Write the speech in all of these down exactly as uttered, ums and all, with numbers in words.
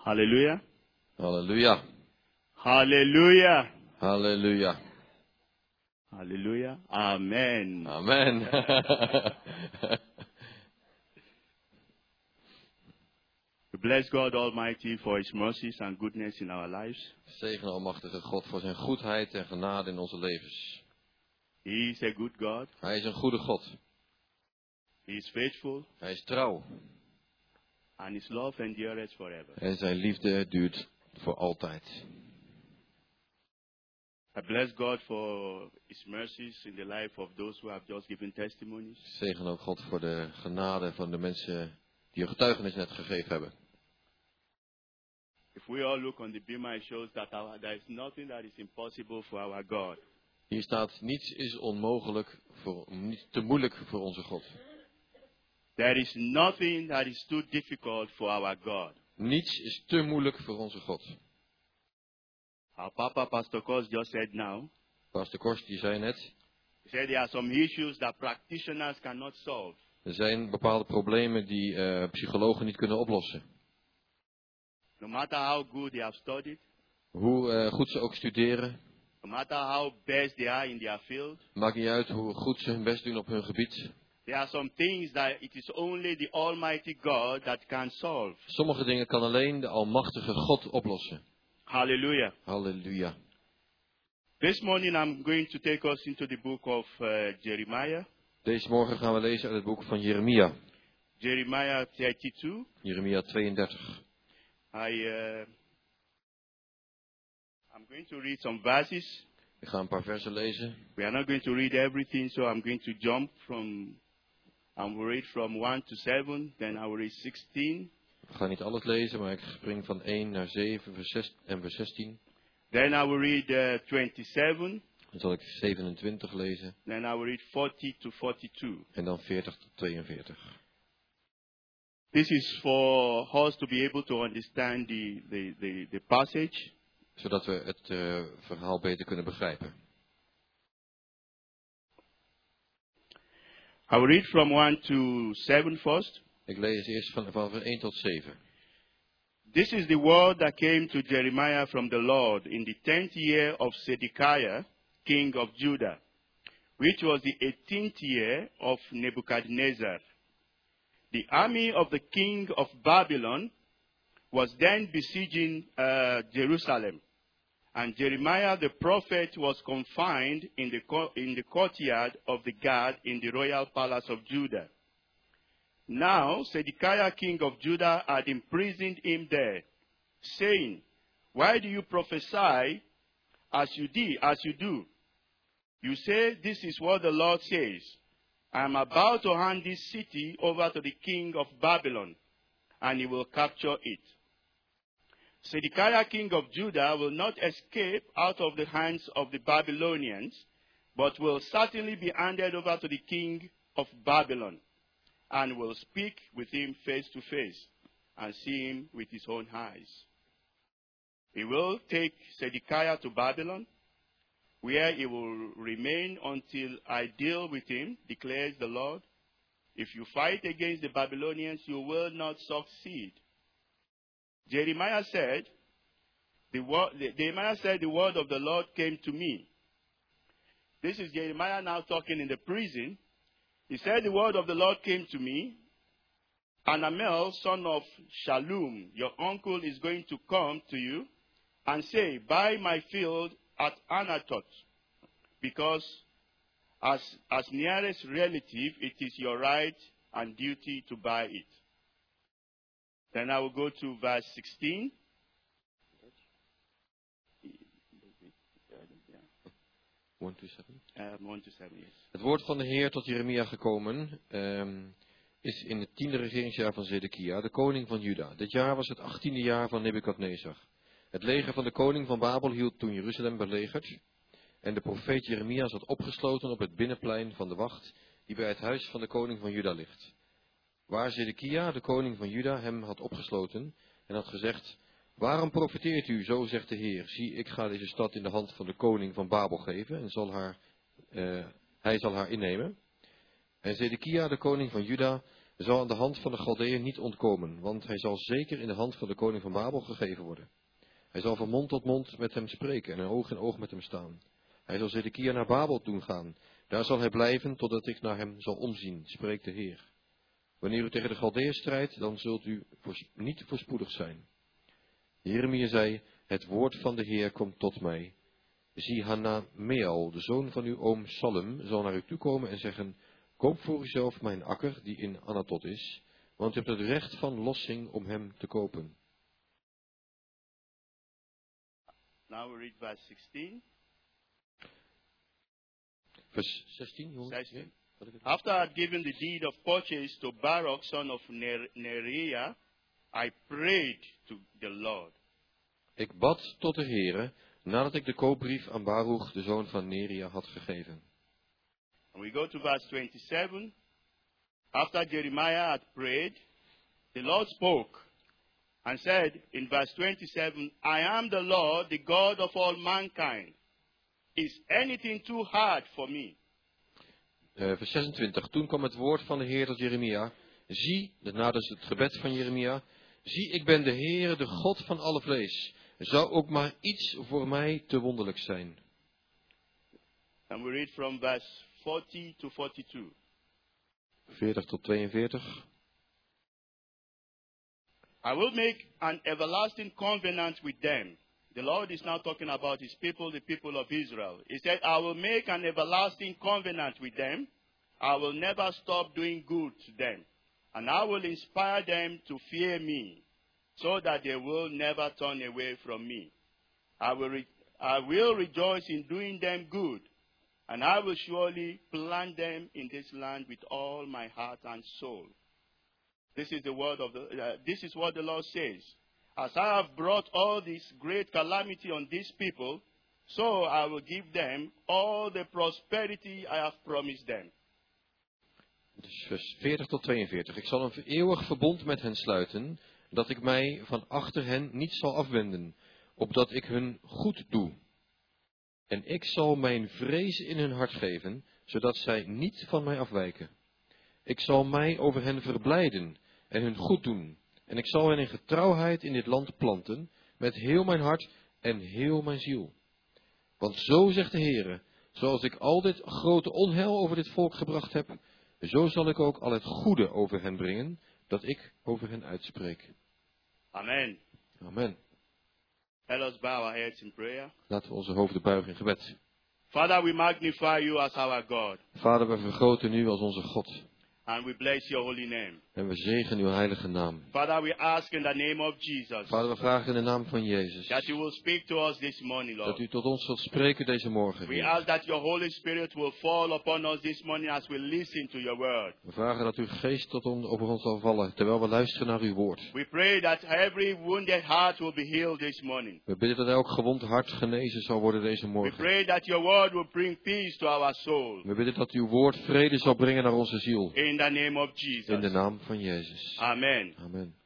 Hallelujah. Halleluja. Hallelujah. Halleluja. Hallelujah. Amen. Amen. We bless God Almighty for His mercies and goodness in our lives. Zegen almachtige God voor zijn goedheid en genade in onze levens. He is a good God. Hij is een goede God. He is faithful. Hij is trouw. And His love endureth forever. En zijn liefde duurt voor altijd. I bless God for His mercies in the life of those who have just given testimonies. Zegen ook God voor de genade van de mensen die een getuigenis net gegeven hebben. If we all look on the beamer, it shows that our, there is nothing that is impossible for our God. Hier staat, niets is onmogelijk, voor, niet te moeilijk voor onze God. There is nothing that is too difficult for our God. Niets is te moeilijk voor onze God. Our Papa, Pastor Kos, just said now, Pastor Kors die zei net, he said there are some issues that practitioners cannot solve. er zijn bepaalde problemen die uh, psychologen niet kunnen oplossen. No matter how good they have studied, Hoe uh, goed ze ook studeren, no matter how best they are in their field, maakt niet uit hoe goed ze hun best doen op hun gebied. there are some things that it is only the Almighty God that can solve. Sommige dingen kan alleen de almachtige God oplossen. Hallelujah. Halleluja. This morning I'm going to take us into the book of uh, Jeremiah. Deze morgen gaan we lezen uit het boek van Jeremia. Jeremiah thirty-two. Jeremia tweeëndertig. I, uh, I'm going to read some verses. Ik ga een paar versen lezen. We are not going to read everything, so I'm going to jump from, I will read from one to seven, then I will read sixteen. Ik ga niet alles lezen, maar ik spring van één naar zeven vers zes en vers zestien. Then I will read uh, twenty-seven. Dan zal ik zevenentwintig lezen. Then I will read forty to forty-two. En dan veertig tot tweeënveertig. This is for us to be able to understand the, the, the, the passage. Zodat we het uh, verhaal beter kunnen begrijpen. I will read from one to seven first. Ik lees eerst van, van vers één tot zeven. This is the word that came to Jeremiah from the Lord in the tenth year of Zedekiah, king of Judah, which was the eighteenth year of Nebuchadnezzar. The army of the king of Babylon was then besieging uh, Jerusalem, and Jeremiah the prophet was confined in the, co- in the courtyard of the guard in the royal palace of Judah. Now Zedekiah king of Judah had imprisoned him there, saying, "Why do you prophesy as you did, as you do? You say, this is what the Lord says. I am about to hand this city over to the king of Babylon, and he will capture it. Zedekiah king of Judah will not escape out of the hands of the Babylonians, but will certainly be handed over to the king of Babylon, and will speak with him face to face, and see him with his own eyes. He will take Zedekiah to Babylon, where he will remain until I deal with him, declares the Lord. If you fight against the Babylonians, you will not succeed." Jeremiah said, the word, Jeremiah said, "The word of the Lord came to me." This is Jeremiah now talking in the prison. He said, "The word of the Lord came to me. Anamel, son of Shalom, your uncle is going to come to you and say, buy my field at Anatoth, because as, as nearest relative, it is your right and duty to buy it." Then I will go to verse sixteen. one to seven. Um, one to seven, yes. Het woord van de Heer tot Jeremia gekomen um, is in het tiende regeringsjaar van Zedekia, de koning van Juda. Dit jaar was het achttiende jaar van Nebukadnezar. Het leger van de koning van Babel hield toen Jeruzalem belegerd. En de profeet Jeremia zat opgesloten op het binnenplein van de wacht, die bij het huis van de koning van Juda ligt. Waar Zedekia, de koning van Juda, hem had opgesloten en had gezegd: "Waarom profeteert u, zo zegt de Heer, zie, ik ga deze stad in de hand van de koning van Babel geven en zal haar, uh, hij zal haar innemen." En Zedekia, de koning van Juda, Hij zal aan de hand van de Galdeeën niet ontkomen, want hij zal zeker in de hand van de koning van Babel gegeven worden. Hij zal van mond tot mond met hem spreken en oog in oog met hem staan. Hij zal Zedekia naar Babel doen gaan. Daar zal hij blijven totdat ik naar hem zal omzien, spreekt de Heer. Wanneer u tegen de Galdeeën strijdt, dan zult u voors- niet voorspoedig zijn. Jeremia zei, het woord van de Heer komt tot mij. Zie Hanameel, de zoon van uw oom Salem, zal naar u toekomen en zeggen, koop voor uzelf mijn akker die in Anatot is, want u hebt het recht van lossing om hem te kopen. Now we read verse sixteen. Vers zestien, jongens. zestien. After I had given the deed of purchase to Baruch, son of Ner- Neriah, I prayed to the Lord. Ik bad tot de Heere, nadat ik de koopbrief aan Baruch, de zoon van Neria, had gegeven. And we go to verse twenty-seven. After Jeremiah had prayed, the Lord spoke and said in verse twenty-seven, I am the Lord, the God of all mankind. Is anything too hard for me? Uh, vers zesentwintig. Toen kwam het woord van de Heer tot Jeremia. Zie, dat is het gebed van Jeremia. Zie, ik ben de Heer, de God van alle vlees. Zou ook maar iets voor mij te wonderlijk zijn. And we read from verse forty to forty-two. veertig tot tweeënveertig. I will make an everlasting covenant with them. The Lord is now talking about his people, the people of Israel. He said, I will make an everlasting covenant with them. I will never stop doing good to them. And I will inspire them to fear me, so that they will never turn away from me. I will, re- I will rejoice in doing them good, and I will surely plant them in this land with all my heart and soul. This is the word of the. Uh, this is what the Lord says. As I have brought all this great calamity on these people, so I will give them all the prosperity I have promised them. Dus vers veertig tot tweeënveertig. Ik zal een eeuwig verbond met hen sluiten, dat ik mij van achter hen niet zal afwenden, opdat ik hun goed doe. En ik zal mijn vrees in hun hart geven, zodat zij niet van mij afwijken. Ik zal mij over hen verblijden en hun goed doen. En ik zal hen in getrouwheid in dit land planten, met heel mijn hart en heel mijn ziel. Want zo zegt de Heere, zoals ik al dit grote onheil over dit volk gebracht heb, zo zal ik ook al het goede over hen brengen, dat ik over hen uitspreek. Amen. Amen. Let us bow our heads in prayer. Laten we onze hoofden buigen in gebed. Father, we magnify you as our God. Vader, we vergroten u als onze God. And we bless your holy name. En we zegenen uw heilige naam. Father, we ask in the name of Jesus. Vader, we vragen in de naam van Jezus. That you will speak to us this morning, Lord. Dat u tot ons zult spreken deze morgen. We ask that your Holy Spirit will fall upon us this morning as we listen to your word. We vragen dat uw geest tot on, over ons zal vallen, terwijl we luisteren naar uw woord. We pray that every wounded heart will be healed this morning. We bidden dat elk gewond hart genezen zal worden deze We morgen. pray that your word will bring peace to our soul. We bidden dat uw woord vrede zal brengen naar onze ziel. In the name of Jesus. In de naam van Jezus. Amen. Amen.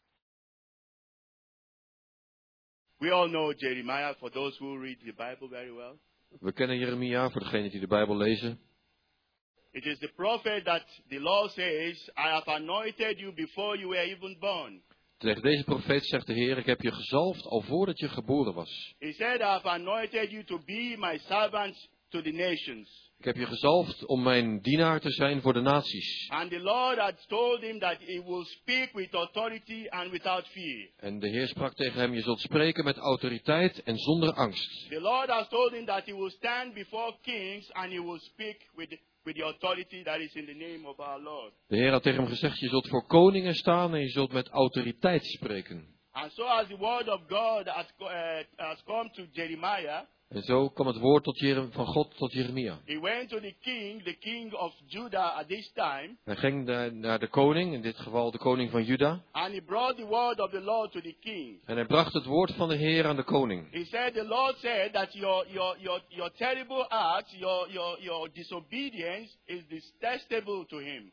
We all know Jeremiah, for those who read the Bible very well. We kennen Jeremia, voor degenen die de Bijbel lezen. It is the prophet that the Lord says, I have anointed you before you were even born. Tegen deze profeet zegt de Heer, ik heb je gezalfd al voordat je geboren was. He said, I have anointed you to be my servants to the nations. Ik heb je gezalfd om mijn dienaar te zijn voor de naties. And the Lord had told him that he will speak with authority and without fear. En de Heer sprak tegen hem, je zult spreken met autoriteit en zonder angst. The Lord has told him that he will stand before kings and he will speak with the, with the authority that is in the name of our Lord. De Heer had tegen hem gezegd, je zult voor koningen staan en je zult met autoriteit spreken. And so as the word of God has, uh, has come to Jeremiah, En zo kwam het woord tot Jere- van God tot Jeremia. he went to the king, the king of Judah at this time, Hij ging naar, naar de koning, in dit geval de koning van Juda. and he brought the word of the Lord to the king. En hij bracht het woord van de Heer aan de koning. He said, the Lord said that your, your, your, your terrible acts, your, your, your disobedience is detestable to him.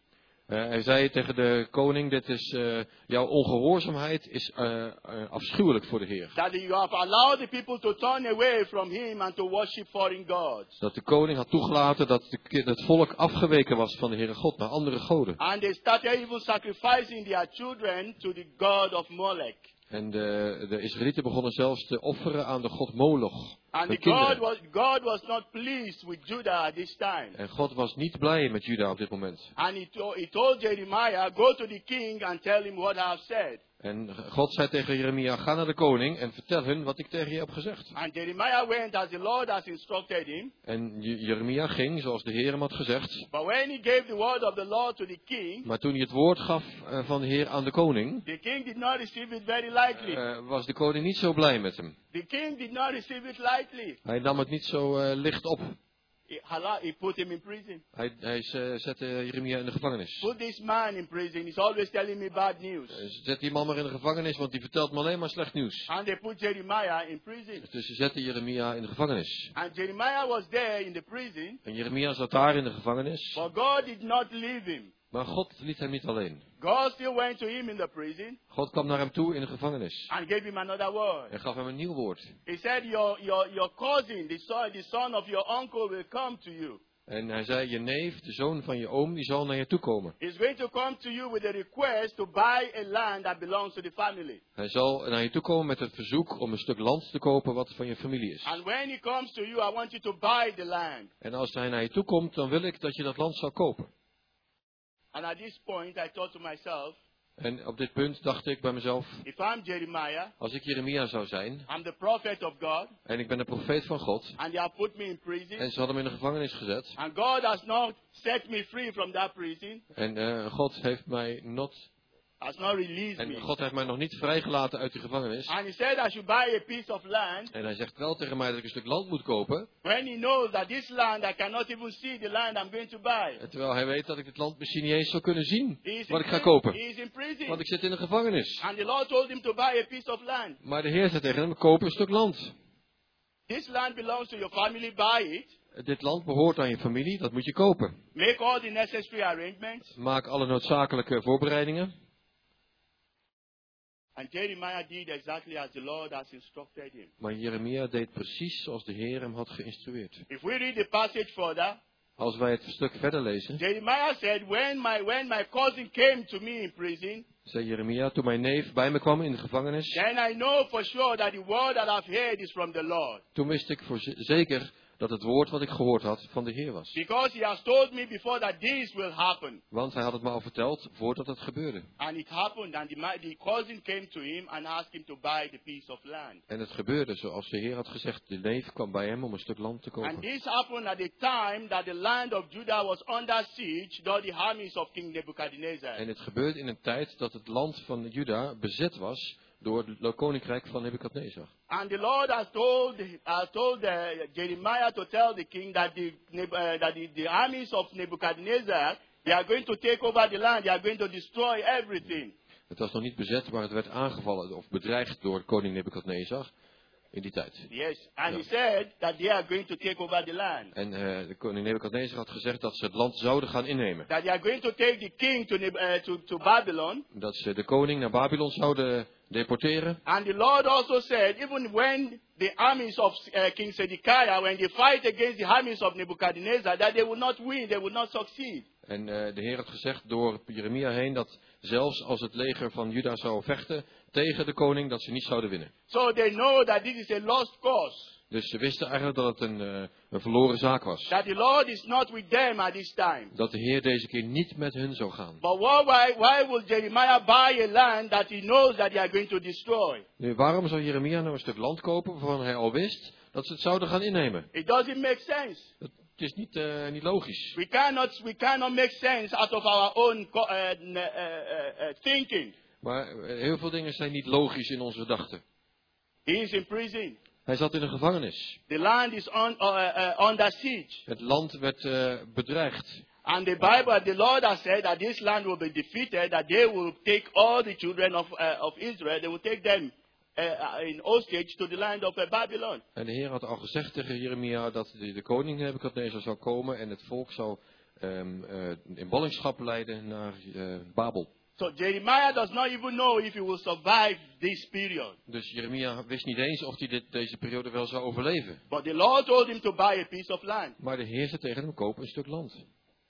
Uh, hij zei tegen de koning, dit is, uh, jouw ongehoorzaamheid is uh, uh, afschuwelijk voor de Heer. That you have allowed the people to turn away from him and to worship foreign gods. Dat de koning had toegelaten dat de, het volk afgeweken was van de Heere God naar andere goden. And they started even sacrificing their children to the god of Molech. En de, de Israëlieten begonnen zelfs te offeren aan de god Moloch. And the God was, God was not pleased with Judah at this time. En God was niet blij met Juda op dit moment. And he, to, he told Jeremiah, go to the king and tell him what I have said. En God zei tegen Jeremia, ga naar de koning en vertel hun wat ik tegen je heb gezegd. And Jeremiah went as the Lord has instructed him. En Jeremia ging zoals de Heer hem had gezegd. But when he gave the word of the Lord to the king, maar toen hij het woord gaf uh, van de Heer aan de koning, the king did not receive it very lightly. Uh, was de koning niet zo blij met hem. The king did not receive it lightly. Hij nam het niet zo uh, licht op. He, he put him in prison. Hij, hij uh, zette Jeremia in de gevangenis. Put this man in prison. He's always telling me bad news. Uh, zet die man maar in de gevangenis, want die vertelt me alleen maar slecht nieuws. And they put Jeremiah in prison. Dus ze zetten Jeremia in de gevangenis. And Jeremiah was there in the prison. En Jeremia zat daar in de gevangenis. But God did not leave him. Maar God liet hem niet alleen. God still went to him in the prison. God kwam naar hem toe in de gevangenis. And gave him another word. En gaf hem een nieuw woord. He said, your, your, your cousin, the son, the son of your uncle will come to you. En hij zei, je neef, de zoon van je oom, die zal naar je toe komen. He's going to come to you with a request to buy a land that belongs to the family. Hij zal naar je toe komen met het verzoek om een stuk land te kopen wat van je familie is. And when he comes to you, I want you to buy the land. En als hij naar je toe komt, dan wil ik dat je dat land zal kopen. And at this point, I thought to myself, en op dit punt dacht ik bij mezelf, if I'm Jeremiah, als ik Jeremia zou zijn, I'm the prophet of God, en ik ben de profeet van God, and they have put me in prison, en ze hadden me in de gevangenis gezet, and God has not set me free from that prison, en uh, God heeft mij not, has not released en me. God heeft mij nog niet vrijgelaten uit de gevangenis. And he said I should buy a piece of land. En hij zegt wel tegen mij dat ik een stuk land moet kopen. When he knows that this land, I cannot even see the land I'm going to buy. En terwijl hij weet dat ik dit land misschien niet eens zou kunnen zien wat ik ga He kopen. is in prison. Want ik zit in de gevangenis. And the Lord told him to buy a piece of land. Maar de Heer zei tegen hem, koop een stuk land. This land belongs to your family, buy it. Dit land behoort aan je familie, dat moet je kopen. Make all the necessary arrangements. Maak alle noodzakelijke voorbereidingen. And Jeremiah did exactly as the Lord has instructed him. Maar Jeremia deed precies zoals de Heer hem had geïnstrueerd. If we read the passage further, als wij het stuk verder lezen, Jeremiah said, when my, when my cousin came to me in prison, zei Jeremia, toen mijn neef bij me kwam in de gevangenis, then I know for sure that the word that I've heard is from the Lord. Toen wist ik voor zeker dat het woord wat ik gehoord had van de Heer was. Because he has told me before that this will happen. Want hij had het me al verteld voordat het gebeurde. And it happened, and the, the cousin came to him and asked him to buy the piece of land. En het gebeurde zoals de Heer had gezegd. De neef kwam bij hem om een stuk land te kopen. And this happened at the time that the land of Judah was under siege by the armies of King Nebuchadnezzar. En het gebeurde in een tijd dat het land van Juda bezet was door het koninkrijk van Nebukadnezar. And the Lord has told, has told uh, Jeremiah to tell the king that the uh, that the, the armies of Nebuchadnezzar, they are going to take over the land. They are going to destroy everything. Het was nog niet bezet, maar het werd aangevallen of bedreigd door koning Nebukadnezar in die tijd. Yes, and Ja. he said that they are going to take over the land. En uh, de koning Nebukadnezar had gezegd dat ze het land zouden gaan innemen. That they are going to take the king to, uh, to, to Babylon. Dat ze de koning naar Babylon zouden deporteren. And the Lord also said, even when the armies of uh, King Zedekiah, when they fight against the armies of Nebuchadnezzar, that they will not win, they will not succeed. En uh, de Heer had gezegd door Jeremia heen dat zelfs als het leger van Juda zou vechten tegen de koning, dat ze niet zouden winnen. So they know that this is a lost cause. Dus ze wisten eigenlijk dat het een, uh, een verloren zaak was. That the Lord is not with them at this time. Dat de Heer deze keer niet met hun zou gaan. But why, why, why will Jeremiah buy a land that he knows that they are going to destroy? Nu, waarom zou Jeremia nou een stuk land kopen waarvan hij al wist dat ze het zouden gaan innemen? It doesn't make sense. Het is niet, uh, niet logisch. We cannot, we cannot make sense out of our own uh, uh, uh, uh, thinking. Maar uh, heel veel dingen zijn niet logisch in onze gedachten. He is in prison. Hij zat in een gevangenis. The land is on, uh, uh, under siege. Het land werd uh, bedreigd. And the Bible, the Lord has said that this land will be defeated, that they will take all the children of, uh, of Israel, they will take them uh, in hostage to the land of uh, Babylon. En de Heer had al gezegd tegen Jeremia dat de, de koning Nebukadnezar zou komen en het volk zou um, uh, in ballingschap leidden naar uh, Babel. So Jeremiah does not even know if he will survive this period. Dus Jeremia wist niet eens of hij dit, deze periode wel zou overleven. But the Lord told him to buy a piece of land. Maar de Heer zei tegen hem, koop een stuk land.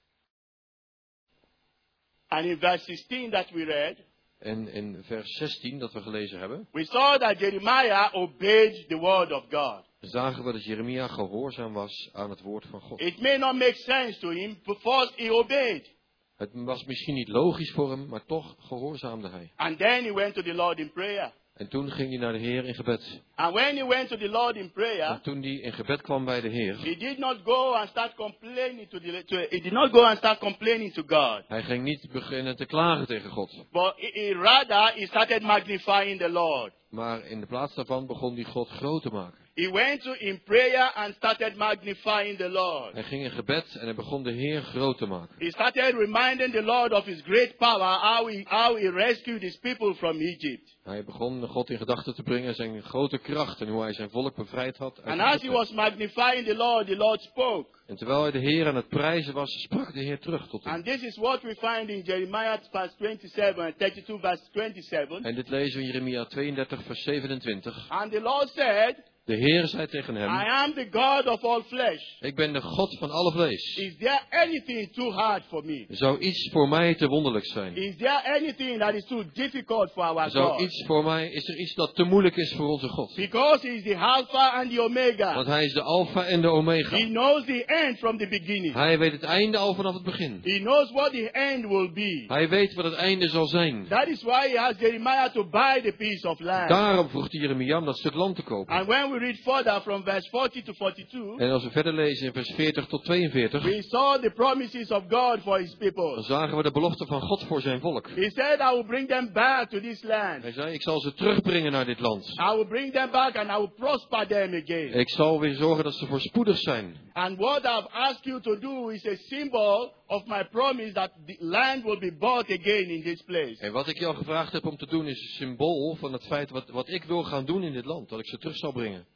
And in verse sixteen that we read, En in vers zestien dat we gelezen hebben, we saw that Jeremiah obeyed the word of God. zagen we dat Jeremia gehoorzaam was aan het woord van God. It may not make sense to him, but first he obeyed. Het was misschien niet logisch voor hem, maar toch gehoorzaamde hij. And then he went to the Lord in prayer. En toen ging hij naar de Heer in gebed. And when he went to the Lord in prayer, En toen hij in gebed kwam bij de Heer, he did not go and start complaining to the to, he did not go and start complaining to God. hij ging niet beginnen te klagen tegen God. But he, he, rather he started magnifying the Lord. Maar in de plaats daarvan begon hij God groot te maken. He went to in prayer and started magnifying the Lord. Hij ging in gebed en hij begon de Heer groot te maken. He started reminding the Lord of his great power, how he, how he rescued his people from Egypt. Hij begon God in gedachten te brengen zijn grote kracht en hoe hij zijn volk bevrijd had. uit And as he Egypte. was magnifying the Lord, the Lord spoke. En terwijl hij de Heer aan het prijzen was, sprak de Heer terug tot hem. And this is what we find in Jeremiah verse twenty-seven and thirty-two verse twenty-seven. En dit lezen we in Jeremia tweeëndertig vers zevenentwintig. And the Lord said, De Heer zei tegen I hem, am the God of all flesh. ik ben de God van alle vlees. Is there anything too hard for me? Zou iets voor mij te wonderlijk zijn? Is there anything that is too difficult for our Zou God? iets voor mij, is er iets dat te moeilijk is voor onze God? Because he is the Alpha and the Omega. Want hij is de Alpha en de Omega. He knows the end from the beginning. Hij weet het einde al vanaf het begin. He knows what the end will be. Hij weet wat het einde zal zijn. That is why he asked Jeremiah to buy the piece of land. Daarom vroeg hij Jeremia om dat stuk land te kopen. And when we read further from verse forty to forty-two, En als we verder lezen in vers veertig tot tweeënveertig, we saw the promises of God for his dan people. zagen we de belofte van God voor zijn volk. He said, I will bring them back to this land. Hij zei, ik zal ze terugbrengen naar dit land. I will bring them back and I will prosper them again. Ik zal weer zorgen dat ze voorspoedig zijn. And what I've asked you to do is a symbol of my promise that the land will be bought again in this place. En wat ik jou gevraagd heb om te doen is een symbool van het feit wat, wat ik wil gaan doen in dit land. Dat ik ze terug zal brengen.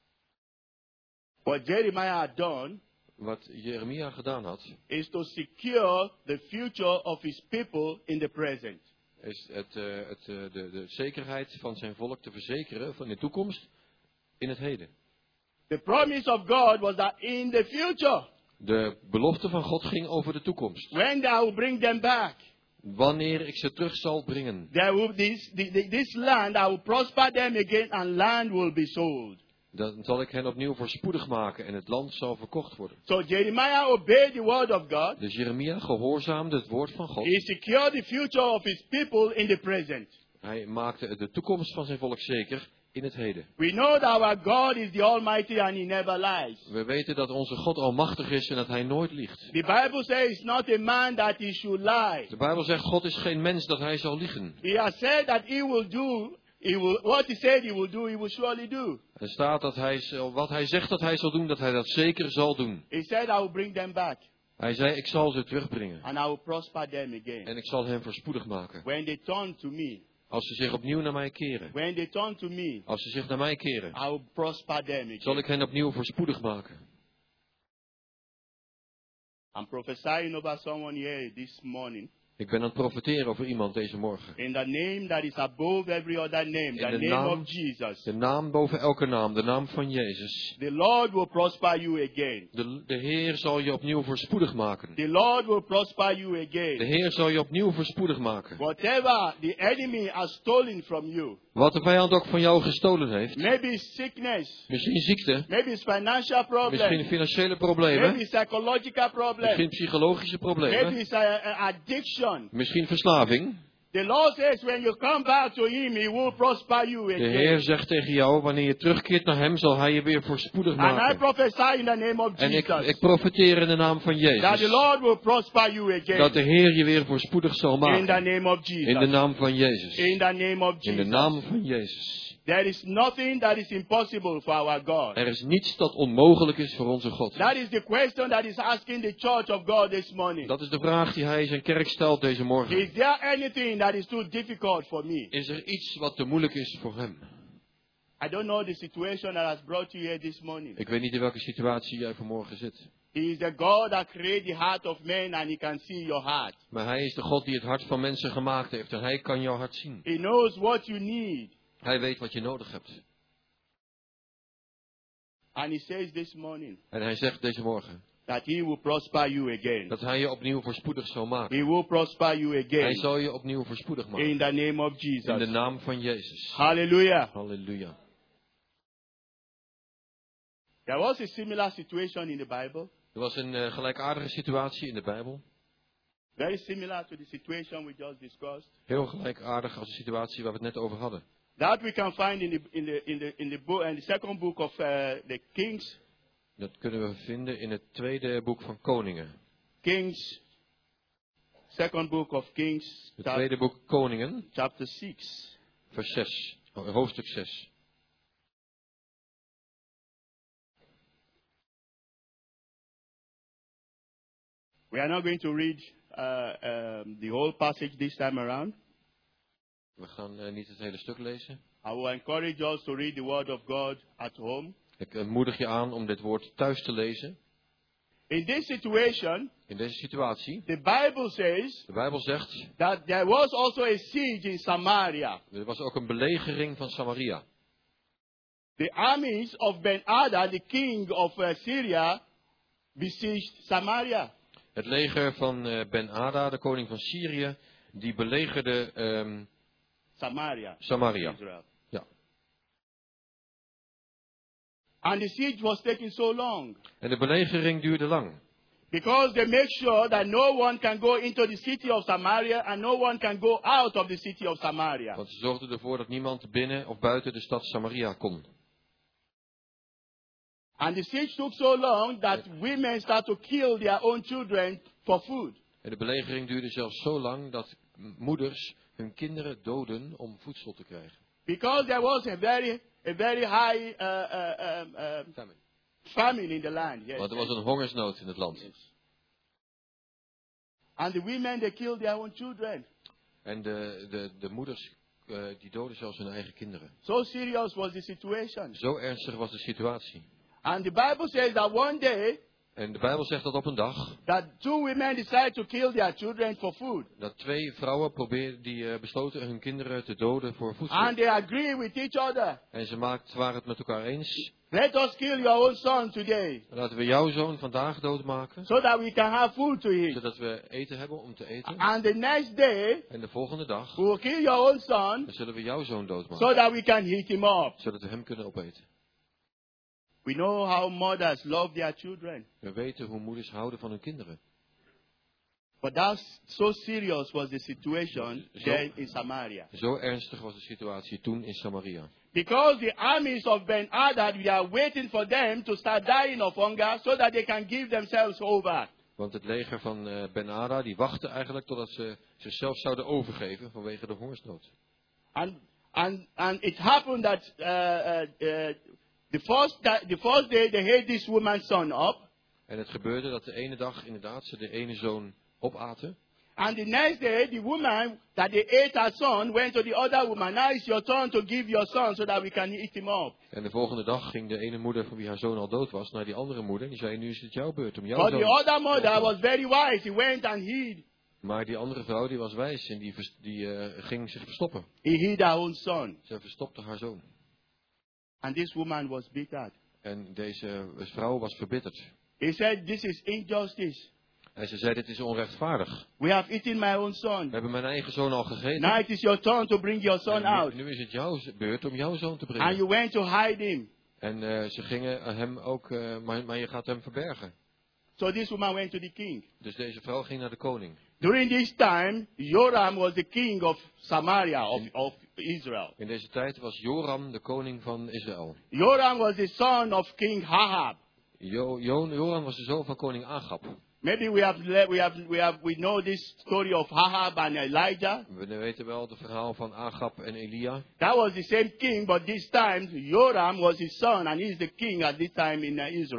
What Jeremiah had done Wat Jeremia gedaan had, is to secure the future of his people in the present. is het, uh, het, uh, de, de zekerheid van zijn volk te verzekeren van de toekomst in het heden. The promise of God was that in the future, De belofte van God ging over de toekomst. when I will bring them back, Wanneer ik ze terug zal brengen, there will this, the, the, this land, I will prosper them again and land will be sold. dan zal ik hen opnieuw voorspoedig maken en het land zal verkocht worden. So Jeremiah obeyed the word of God. Dus Jeremia gehoorzaamde het woord van God. He secured the future of his people in the present. Hij maakte de toekomst van zijn volk zeker in het heden. We know that our God is the Almighty and He never lies. We weten dat onze God almachtig is en dat hij nooit liegt. The Bible says he's not a man that he should lie. De Bijbel zegt, God is geen mens dat hij zal liegen. He has said that he will do, he will, what he said he will do, he will surely do. Er staat dat hij, zal- wat hij zegt dat hij zal doen, dat hij dat zeker zal doen. He said, I will bring them back Hij zei, ik zal ze terugbrengen. and I will prosper them again. En ik zal hen voorspoedig maken. When they turn to me, Als ze zich opnieuw naar mij keren. when they turn to me, Als ze zich naar mij keren, I will prosper them zal again. ik hen opnieuw voorspoedig maken. I'm prophesying over someone here this morning. Ik ben aan het profeteren over iemand deze morgen. In the name that is above every other name, In the de name naam- of Jesus. De naam boven elke naam, de naam van Jezus. The Lord will prosper you again. De, de Heer zal je opnieuw voorspoedig maken. The Lord will prosper you again. De Heer zal je opnieuw voorspoedig maken. Whatever the enemy has stolen from you, Wat de vijand ook van jou gestolen heeft. maybe it's sickness, Misschien ziekte, maybe it's financial misschien problem, financiële maybe problemen, it's psychological misschien problem, psychologische maybe problemen, it's a, a addiction. misschien verslaving. The Lord says when you come back to Him, He will prosper you De Heer again. zegt tegen jou, wanneer je terugkeert naar Hem, zal Hij je weer voorspoedig And I maken. prophesy in the name of En ik, Jesus ik profeteer in de naam van that the Jezus. Lord will prosper you again. Dat de Heer je weer voorspoedig zal In the maken. name of In de Jesus. naam van Jezus. In the name of In de Jesus. naam van Jezus. There is nothing that is impossible for our God. Er is niets dat onmogelijk is voor onze God. That is the question that is asking the church of God this morning. Dat is de vraag die Hij zijn kerk stelt deze morgen. Is there anything that is too difficult for me? Is er iets wat te moeilijk is voor Hem? I don't know the situation that has brought you here this morning. Ik weet niet in welke situatie jij vanmorgen zit. He is the God that created the heart of man and he can see your heart. Maar hij is de God die het hart van mensen gemaakt heeft en hij kan jouw hart zien. He knows what you need. Hij weet wat je nodig hebt. And he says this morning En hij zegt deze morgen that he will prosper you again. dat hij je opnieuw voorspoedig zal maken. He will prosper you Hij again. zal je opnieuw voorspoedig In maken. the name of In de Jesus. naam van Jezus. Hallelujah. Halleluja. There was a similar situation in the Bible. Er was een uh, gelijkaardige situatie in de Bijbel. Very similar to the situation we just discussed. Heel gelijkaardig als de situatie waar we het net over hadden. That we can find in the in the in the in the book in the second book of uh, the Kings. Dat kunnen we vinden in het tweede boek van Koningen. Kings. Second book of Kings. Het tweede boek Koningen, Chapter six. vers zes, hoofdstuk zes. We are not going to read uh, um, the whole passage this time around. We gaan uh, niet het hele stuk lezen. I will encourage us to read the Word of God at home. Ik uh, moedig je aan om dit woord thuis te lezen. In this situation, In deze situatie, the Bible says de Bijbel zegt, that there was also a siege in Samaria. er was ook een belegering van Samaria. The armies of Ben-Hadad, the king of uh, Syria, besieged Samaria. Het leger van uh, Ben-Hadad, de koning van Syrië, die belegerde um, Samaria. Samaria. Israel. Ja. And the siege was taking so long En de belegering duurde lang. because they make sure that no one can go into the city of Samaria and no one can go out of the city of Samaria. Want ze zorgden ervoor dat niemand binnen of buiten de stad Samaria kon. And the siege took so long that women start to kill their own children for food. En de belegering duurde zelfs zo lang dat moeders hun kinderen doden om voedsel te krijgen. Because there was a very, a very high uh, uh, um, um, Famine. famine in the land. Yes. Want er was een hongersnood in het land. Yes. And the women, they killed their own children. En de, de, de moeders uh, die doden zelfs hun eigen kinderen. So serious was the situation. Zo ernstig was de situatie. And the Bible says that one day, En de Bijbel zegt dat op een dag, that two women decided to kill their children for food. dat twee vrouwen probeerden, die uh, besloten hun kinderen te doden voor voedsel. And they agree with each other. En ze maakt, waren het met elkaar eens. Let us kill your own son today, Laten we jouw zoon vandaag doodmaken, so that we can have food to eat. zodat we eten hebben om te eten. And the next day, En de volgende dag, we will kill your own son, dan zullen we jouw zoon doodmaken, so that we can heat him up. zodat we hem kunnen opeten. We know how mothers love their children. We weten hoe moeders houden van hun kinderen. But that's so serious was the situation Zo- there in Samaria. Zo ernstig was de situatie toen in Samaria. Because the armies of Ben-Hadad, we are waiting for them to start dying of hunger so that they can give themselves over. Want het leger van uh, Ben-Hadad, die wachtte eigenlijk totdat ze zichzelf zouden overgeven vanwege de hongersnood. And, and, and it happened that uh, uh, uh, the, first, the first day they ate this woman's son up. En het gebeurde dat de ene dag inderdaad ze de ene zoon opaten. And the next day, the woman that they ate her son went to the other woman. Now it's your turn to give your son so that we can eat him up. En de volgende dag ging de ene moeder van wie haar zoon al dood was naar die andere moeder. Die zei, nu is het jouw beurt om jouw But zoon the other te mother opeten. was very wise. He went and hid. Maar die andere vrouw die was wijs en die, vers- die uh, ging zich verstoppen. He hid her own son. Ze verstopte haar zoon. And this woman was bitter. En deze vrouw was verbitterd. He said, this is injustice. En ze zei, dit is onrechtvaardig. We have eaten my own We son. hebben mijn eigen zoon al gegeten. Now it is your turn to bring your son En out. nu, nu is het jouw beurt om jouw zoon te And brengen. you went to hide him. En uh, ze gingen hem ook, uh, maar, maar je gaat hem verbergen. So this woman went to the king. Dus deze vrouw ging naar de koning. During this time, Joram was the king of Samaria, of, of Israel. In deze tijd was Joram de koning van Israël. Joram was the son of King Ahab. Jo, Jo- Joram was de zoon van koning Agab. Maybe we have, le- we have, we have, we know this story of Ahab and Elijah. We weten wel het verhaal van Agab en Elia. That was the same king, but this time Joram was his son, and he's the king at this time in uh, Israel.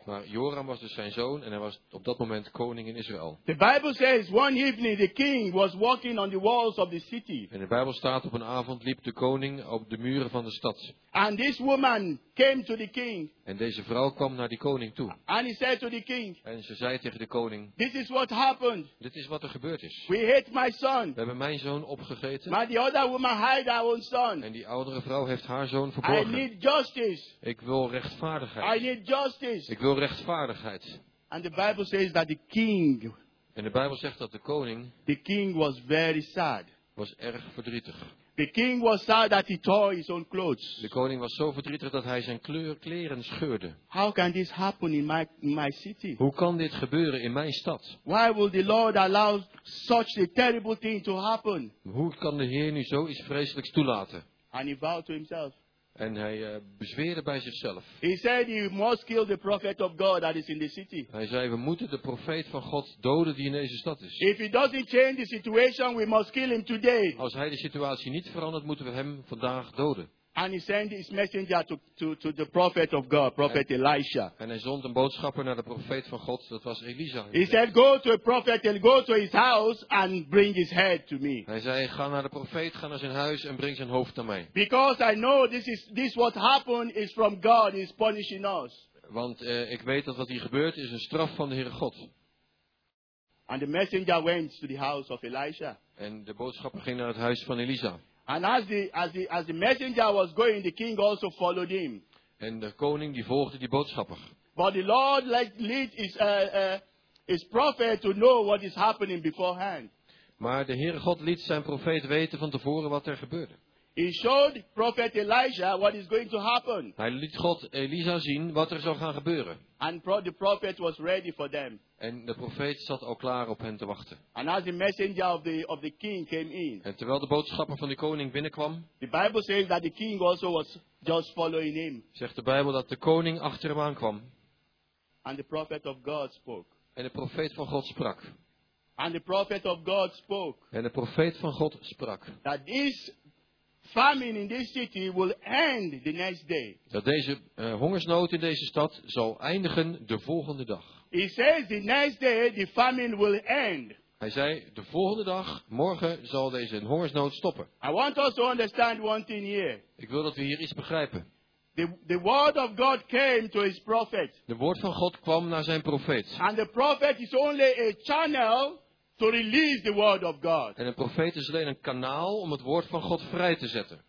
Maar Joram was dus zijn zoon en hij was op dat moment koning in Israël. The Bible says one evening the king was walking on the walls of the city. In de Bijbel staat, op een avond liep de koning op de muren van de stad. And this woman came to the king. En deze vrouw kwam naar die koning toe. And he said to the king, En ze zei tegen de koning, this is what happened. dit is wat er gebeurd is. We hate my son. We hebben mijn zoon opgegeten. But the other woman hide her own son. En die oudere vrouw heeft haar zoon I verborgen. need justice. Ik wil I rechtvaardigheid. need justice. Ik wil rechtvaardigheid. And the Bible says that the king, En de Bijbel zegt dat de koning the king was very sad. was erg verdrietig. The king was sad that he tore his own clothes. De koning was zo verdrietig dat hij zijn kleur, kleren scheurde. How can this happen in my, in my city? Hoe kan dit gebeuren in mijn stad? Why will the Lord allow such a terrible thing to happen? Hoe kan de Heer nu zoiets vreselijks toelaten? And he vowed to himself. En hij uh, bezweerde bij zichzelf. He said he must kill the prophet of God that is in the city. Hij zei, we moeten de profeet van God doden die in deze stad is. If he doesn't change the situation, we must kill him today. Als hij de situatie niet verandert, moeten we hem vandaag doden. And he sent his messenger to, to, to the prophet of God, Prophet Elisha. En hij zond een boodschapper naar de profeet van God, dat was Elisa. He said, go to a prophet and go to his house and bring his head to me. Hij zei, ga naar de profeet, ga naar zijn huis en breng zijn hoofd naar mij. Because I know this is this what happened is from God, is punishing us. Want uh, ik weet dat wat hier gebeurt is een straf van de Heere God. And the messenger went to the house of Elisha. En de boodschapper ging naar het huis van Elisa. And as the, as the, as the messenger was going, the king also followed him. En de koning die volgde die boodschapper. But the Lord let, lead his, uh, uh, his prophet to know what is happening beforehand. Maar de Heere God liet zijn profeet weten van tevoren wat er gebeurde. He showed prophet Elisha what is going to happen. Hij liet God Elisa zien wat er zou gaan gebeuren. And pro- the prophet was ready for them. En de profeet zat al klaar op hen te wachten. And as the messenger of the, of the king came in, En terwijl de boodschapper van de koning binnenkwam, the Bible says that the king also was just following him. zegt de Bijbel dat de koning achter hem aankwam. And the prophet of God spoke. En de profeet van God sprak. And the prophet of God spoke En de profeet van God sprak. that this famine in this city will end the next day. Dat deze uh, hongersnood in deze stad zal eindigen de volgende dag. He says the next day the famine will end. Hij zei, de volgende dag, morgen, zal deze hongersnood stoppen. I want us to understand one thing here. Ik wil dat we hier iets begrijpen. The, the word of God came to his prophet. De woord van God kwam naar zijn profeet. And the prophet is only a channel to release the word of God. En een profeet is alleen een kanaal om het woord van God vrij te zetten.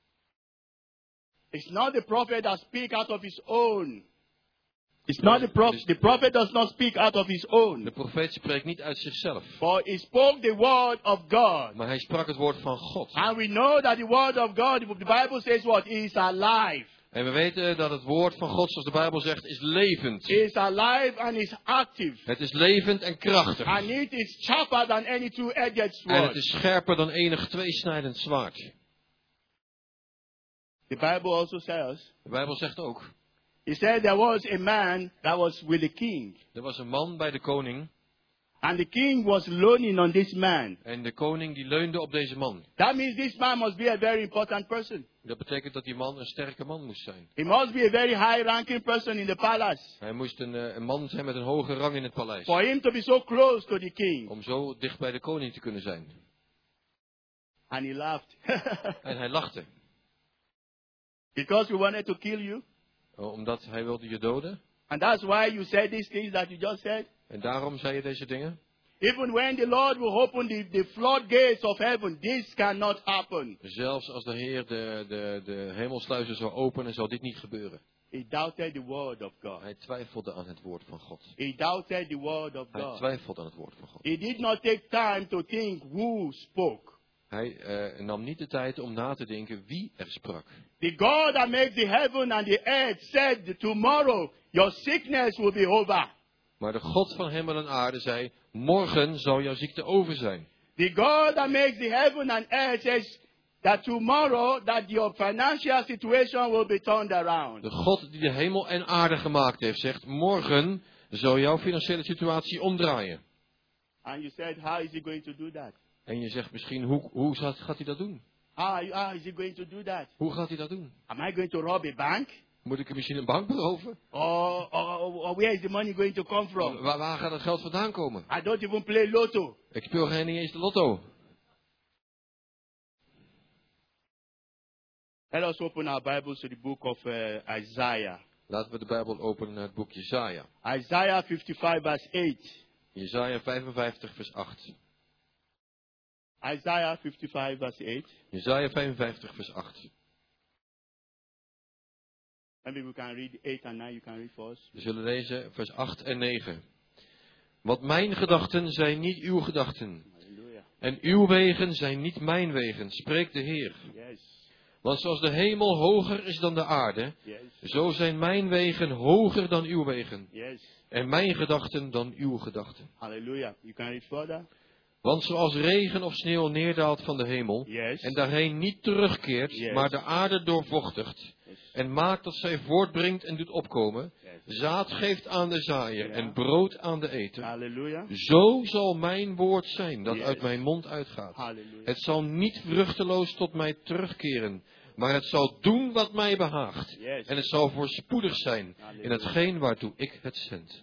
It's not the prophet that speaks out of his own. It's not the prophet. The prophet does not speak out of his De own. profeet spreekt niet uit zichzelf. But he spoke the word of God. Maar hij sprak het woord van God. And we know that the word of God, the Bible says what? Is alive. En we weten dat het woord van God, zoals de Bijbel zegt, is levend. Is alive and is active. Het is levend en krachtig. And it is sharper than any two-edged En het sword. is scherper dan enig tweesnijdend zwaard. The Bible also says, De Bijbel zegt ook, it said there was a man that was with the king. er was een man bij de koning. And the king was leaning on this man. En de koning die leunde op deze man. That means this man must be a very important person. Dat betekent dat die man een sterke man moest zijn. He must be a very high-ranking person in the palace. Hij moest een, uh, een man zijn met een hoge rang in het paleis. For him to be so close to the king. Om zo dicht bij de koning te kunnen zijn. And he laughed. En hij lachte. Because he wanted to kill you. Uh, omdat hij wilde je doden. And that's why you said these things that you just said. En daarom zei je deze dingen. Even when the Lord will open the, the floodgates of heaven, this cannot happen. Zelfs als de Heer de, de, de hemelsluizen zou openen, zou dit niet gebeuren. He doubted the word of God. Hij twijfelde aan het woord van God. He doubted the word of Hij God. twijfelde aan het woord van God. He did not take time to think who spoke. Hij uh, nam niet de tijd om na te denken wie er sprak. The God that makes the heaven and the earth said, tomorrow your sickness will be over. Maar de God van hemel en aarde zei, morgen zal jouw ziekte over zijn. The God that makes the heaven and earth says that tomorrow that your financial situation will be turned around. De God die de hemel en aarde gemaakt heeft, zegt, morgen zal jouw financiële situatie omdraaien. And you said, how is he going to do that? En je zegt misschien, hoe, hoe gaat, gaat hij dat doen? How, how is he going to do that? Hoe gaat hij dat doen? Am I going to rob a bank? Moet ik misschien een bank beroven? Or, or, or where is the money going to come from? Waar, waar gaat het geld vandaan komen? I don't even play lotto. Ik speel geen niet eens de lotto. Let us open our Bibles to the book of uh, Isaiah. Laten we de Bijbel openen naar het boek Jesaja. Isaiah fifty-five verse eight. Jesaja vijfenvijftig vers acht. Isaiah fifty-five verse eight. Jesaja vijfenvijftig vers acht. Maybe we can read eight and nine. You can read for us. We zullen lezen vers acht en negen. Want mijn gedachten zijn niet uw gedachten. Hallelujah. En uw wegen zijn niet mijn wegen, spreekt de Heer. Yes. Want zoals de hemel hoger is dan de aarde, Yes. zo zijn mijn wegen hoger dan uw wegen. Yes. En mijn gedachten dan uw gedachten. Hallelujah. You can read further. Want zoals regen of sneeuw neerdaalt van de hemel, Yes. en daarheen niet terugkeert, Yes. maar de aarde doorvochtigt, Yes. en maakt dat zij voortbrengt en doet opkomen, Yes. zaad geeft aan de zaaier Ja. en brood aan de eter. Hallelujah. Zo zal mijn woord zijn dat Yes. uit mijn mond uitgaat. Hallelujah. Het zal niet vruchteloos tot mij terugkeren, maar het zal doen wat mij behaagt. Yes. En het zal voorspoedig zijn in hetgeen waartoe ik het zend.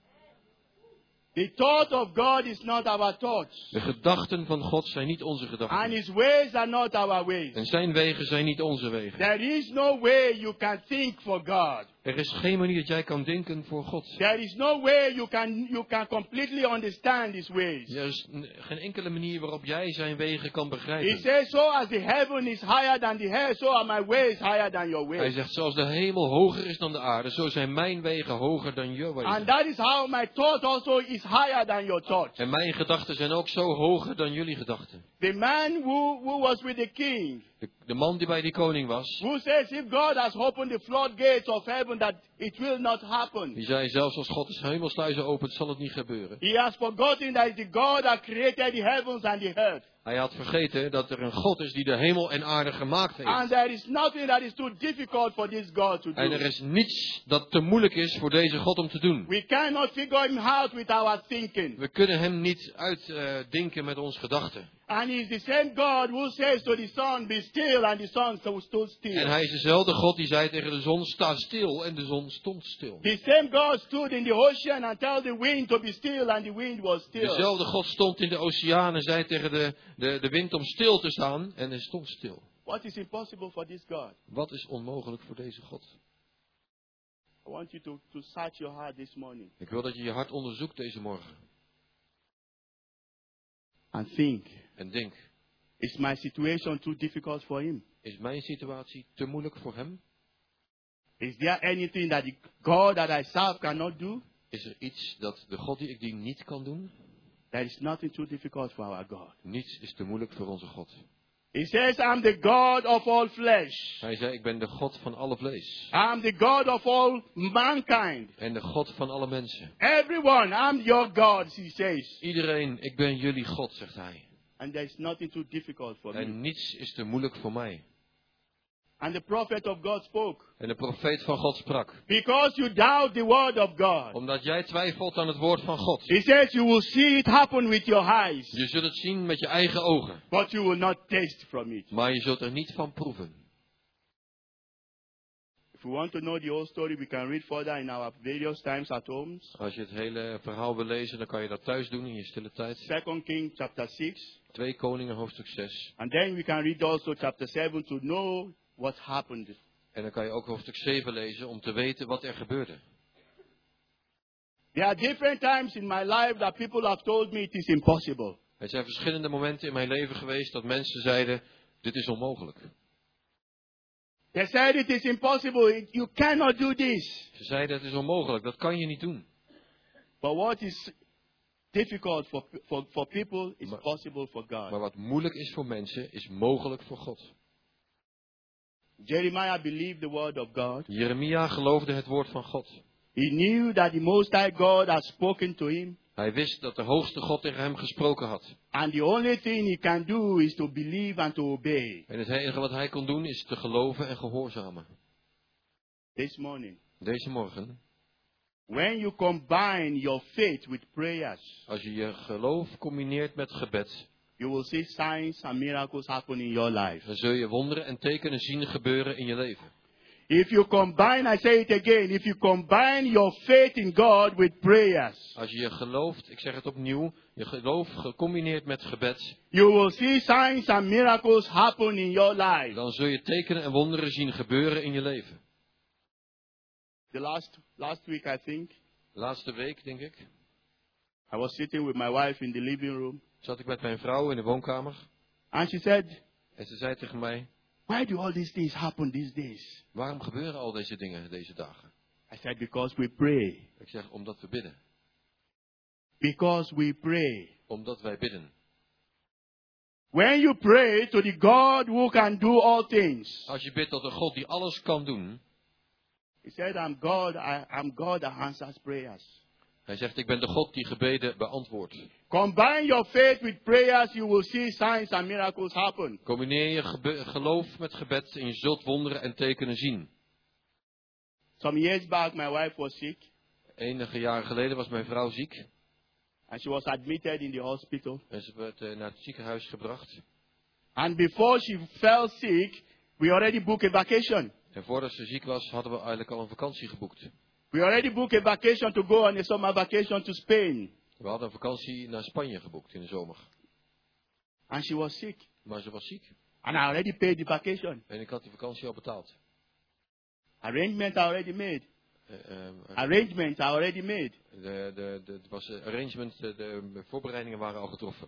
The thought of God is not our thoughts. De gedachten van God zijn niet onze And gedachten. His ways are not our ways. En zijn wegen zijn niet onze wegen. There is no way you can think for God. Er is geen manier dat jij kan denken voor God. There is no way you can you can completely understand His ways. Er is n- geen enkele manier waarop jij zijn wegen kan He begrijpen. says, so as the heaven is higher than the earth, so are my ways higher than your Hij ways. zegt, zoals de hemel hoger is dan de aarde, zo zijn mijn wegen hoger dan jouw And wegen. that is how my thought also is higher than your thought. En mijn gedachten zijn ook zo hoger dan jullie gedachten. The man who, who was with the king, De, de man die bij die koning was, who says if God has opened the floodgates of heaven, that it will not happen. die zei zelfs als God de hemelsluizen opent, zal het niet gebeuren. He has forgotten that it's the God that created the heavens and the earth. Hij had vergeten dat er een God is die de hemel en aarde gemaakt And heeft. there is nothing that is too difficult for this God to En er do. is niets dat te moeilijk is voor deze God om te doen. We cannot figure him out with our thinking. We kunnen hem niet uitdenken met onze gedachten. And he is the same God who says to the sun, be still, and the sun so stood En still. hij is dezelfde God die zei tegen de zon, sta stil, en de zon stond stil. The same God stood in the ocean and told the wind to be still, and the wind was still. Dezelfde God stond in de oceaan en zei tegen de, de, de wind om stil te staan, en hij stond stil. What is impossible for this God? Wat is onmogelijk voor deze God? I want you to, to search your heart this morning Ik wil dat je je hart onderzoekt deze morgen. and think, En denk, is my situation too difficult for him? is mijn situatie te moeilijk voor hem? Is there anything that the God that I serve cannot do? Is er iets dat de God die ik dien niet kan doen? There is nothing too difficult for our God. Niets is te moeilijk voor onze God. He says, I'm the God of all flesh. Hij zei, ik ben de God van alle vlees. I'm the God of all mankind. En de God van alle mensen. Everyone, I'm your God, he says. Iedereen, ik ben jullie God, zegt hij. And there is nothing too difficult for me. En niets is te moeilijk voor mij. And the prophet of God spoke. En de profeet van God sprak. Because you doubt the word of God. Omdat jij twijfelt aan het woord van God. He says you will see it happen with your eyes. Je zult het zien met je eigen ogen. But you will not taste from it. Maar je zult er niet van proeven. If we want to know the whole story, we can read further in our various times at homes. Als je het hele verhaal wil lezen, dan kan je dat thuis doen in je stille tijd. Second King chapter six. Twee Koningen hoofdstuk zes. And then we can read also chapter seven to know what happened. En dan kan je ook hoofdstuk zeven lezen om te weten wat er gebeurde. There are different times in my life that people have told me it is impossible. Er zijn verschillende momenten in mijn leven geweest dat mensen zeiden, dit is onmogelijk. They said it is impossible. You cannot do this. Ze zeiden, het is onmogelijk, dat kan je niet doen. But what is difficult for, for, for people is Maar- possible for God. Maar wat moeilijk is voor mensen, is mogelijk voor God. Jeremiah believed the word of God. Jeremia geloofde het woord van God. He knew that the Most High God had spoken to him. Hij wist dat de hoogste God tegen hem gesproken had. And the only thing he can do is to believe and to obey. En het enige wat hij kon doen is te geloven en gehoorzamen. This morning, Deze morgen, when you combine your faith with prayers, als je je geloof combineert met gebed, you will see signs and miracles happen in your life. dan zul je wonderen en tekenen zien gebeuren in je leven. If you combine, I say it again, if you combine your faith in God with prayers, Als je je gelooft, ik zeg het opnieuw, je geloof gecombineerd met gebed, you will see signs and miracles happen in your life. dan zul je tekenen en wonderen zien gebeuren in je leven. The last, last week, I think, Laatste week, denk ik, I was sitting with my wife in the living room, zat ik met mijn vrouw in de woonkamer. and she said, En ze zei tegen mij, why do all these things happen these days? waarom gebeuren al deze dingen deze dagen? I said, because we pray. Ik zeg, omdat we bidden. Because we pray. Omdat wij bidden. When you pray to the God who can do all things, Als je bidt tot een God die alles kan doen. he said, I'm God, I, I'm God that answers prayers. Hij zegt, ik ben de God die gebeden beantwoordt. Combine your faith with prayers, you will see signs and miracles happen. Combineer je gebe- geloof met gebed en je zult wonderen en tekenen zien. Some years back, my wife was sick, Enige jaren geleden was mijn vrouw ziek. and she was admitted in the hospital. En ze werd eh, naar het ziekenhuis gebracht. And before she fell sick, we already booked a vacation. En voordat ze ziek was, hadden we eigenlijk al een vakantie geboekt. We already booked a vacation to go on a summer vacation to Spain. We hadden een vakantie naar Spanje geboekt in de zomer. And she was sick. Maar ze was ziek. And I already paid the vacation. En ik had die vakantie al betaald. Arrangements are already made. Eh, eh, Arrangements are already made. de, de, de, het was eh, arrangement, de, de voorbereidingen waren al getroffen.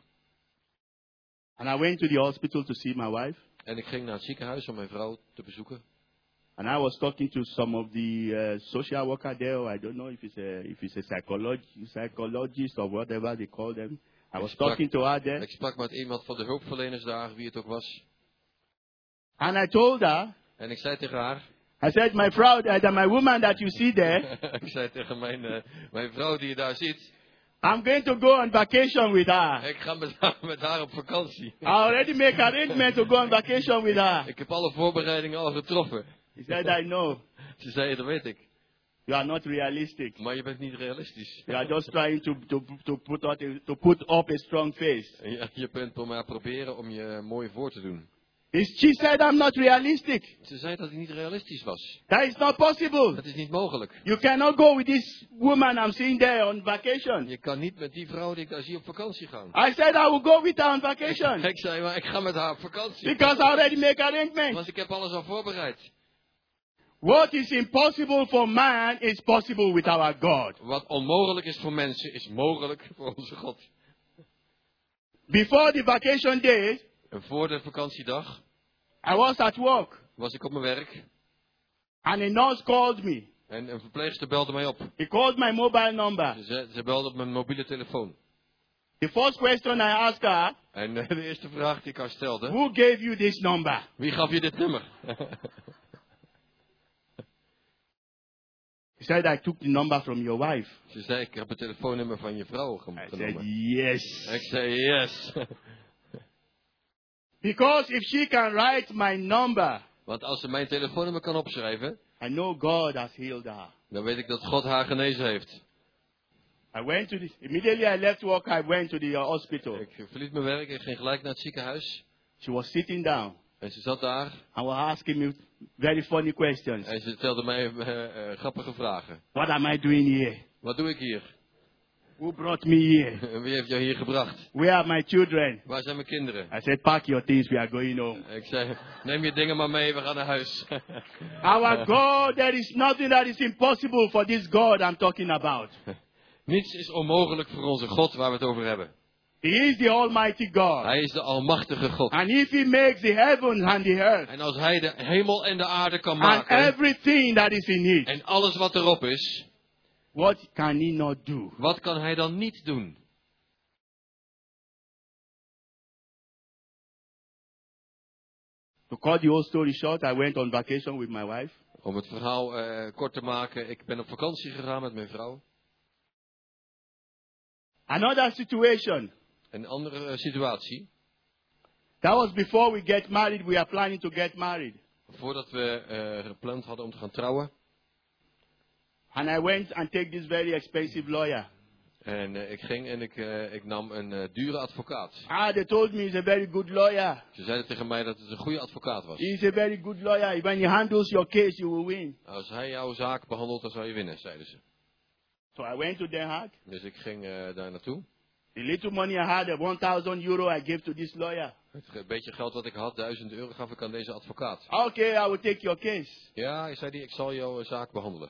And I went to the hospital to see my wife. En ik ging naar het ziekenhuis om mijn vrouw te bezoeken. And I was talking to some of the uh, social worker there. Or I don't know if it's a if it's a psycholog- psychologist or whatever they call them. I was sprak- talking to her there, Ik sprak met iemand van de hulpverleners daar, wie het ook was. and I told her, En ik zei tegen haar, I said, my vrouw, uh, that my woman that you see there, ik zei tegen mijn, uh, mijn vrouw die je daar ziet, I'm going to go on vacation with her. ik ga met haar, met haar op vakantie. I already make arrangements to go on vacation with her. Ik heb alle voorbereidingen al getroffen. He said, I know. Ze zei, dat weet ik. You are not realistic. Maar je bent niet realistisch. You are just trying to, to, to, put, out a, to put up a strong face. En je, je bent maar proberen om je mooi voor te doen. She said, I'm not realistic. Ze zei dat hij niet realistisch was. That is not possible. Dat is niet mogelijk. You cannot go with this woman I'm seeing there on vacation. Je kan niet met die vrouw die ik daar zie op vakantie gaan. I said I will go with her on vacation. Ik zei, maar ik ga met haar op vakantie. Because I already make arrangements. Want ik heb alles al voorbereid. What is impossible for man is possible with our God. Wat onmogelijk is voor mensen, is mogelijk voor onze God. Before the vacation days, En voor de vakantiedag I was at work. was ik op mijn werk. And a nurse called me. En een verpleegster belde mij op. He called my mobile number. Ze, ze belde op mijn mobiele telefoon. The first question I asked her, En uh, de eerste vraag die ik haar stelde. who gave you this number? Wie gaf je dit nummer? He said, I took the number from your wife. Ze zei, ik heb het telefoonnummer van je vrouw I genomen. said, yes. Ik zei, yes. Because if she can write my number, Want als ze mijn telefoonnummer kan opschrijven, I know God has healed her. dan weet ik dat God haar genezen heeft. I went to the, immediately I left work, I went to the uh, hospital. Ik verliet mijn werk en ging gelijk naar het ziekenhuis. She was sitting down En ze zat daar and was asking me very funny questions. en ze stelde mij uh, uh, grappige vragen. What am I doing here? Wat doe ik hier? Who brought me here? En wie heeft jou hier gebracht? Where are my children? Waar zijn mijn kinderen? I said, pack your things, we are going home. Ik zei, neem je dingen maar mee, we gaan naar huis. Our God, there is nothing that is impossible for this God I'm talking about. Niets is onmogelijk voor onze God waar we het over hebben. He is the Almighty God. Hij is de almachtige God. And if He makes the heavens and the earth En als hij de hemel en de aarde kan and maken, everything that is in it, en alles wat erop is, what can He not do? wat kan hij dan niet doen? To cut the whole story short, I went on vacation with my wife. Om het verhaal uh, kort te maken, ik ben op vakantie gegaan met mijn vrouw. Another situation. Een andere uh, situatie. That was before we get married. We are planning to get married. Voordat we uh, gepland hadden om te gaan trouwen. And I went and take this very expensive lawyer. En uh, ik ging en ik, uh, ik nam een uh, dure advocaat. Ah, they told me he's a very good lawyer. Ze zeiden tegen mij dat het een goede advocaat was. He's a very good lawyer. When he handles your case, you will win. Als hij jouw zaak behandelt, dan zal je winnen, zeiden ze. So I went to Den Haag. Dus ik ging uh, daar naartoe. The little money I had, one thousand euro, I gave to this lawyer. Het beetje geld wat ik had, duizend euro, gaf ik aan deze advocaat. Okay, I will take your case. Ja, zei hij, ik zal jouw zaak behandelen.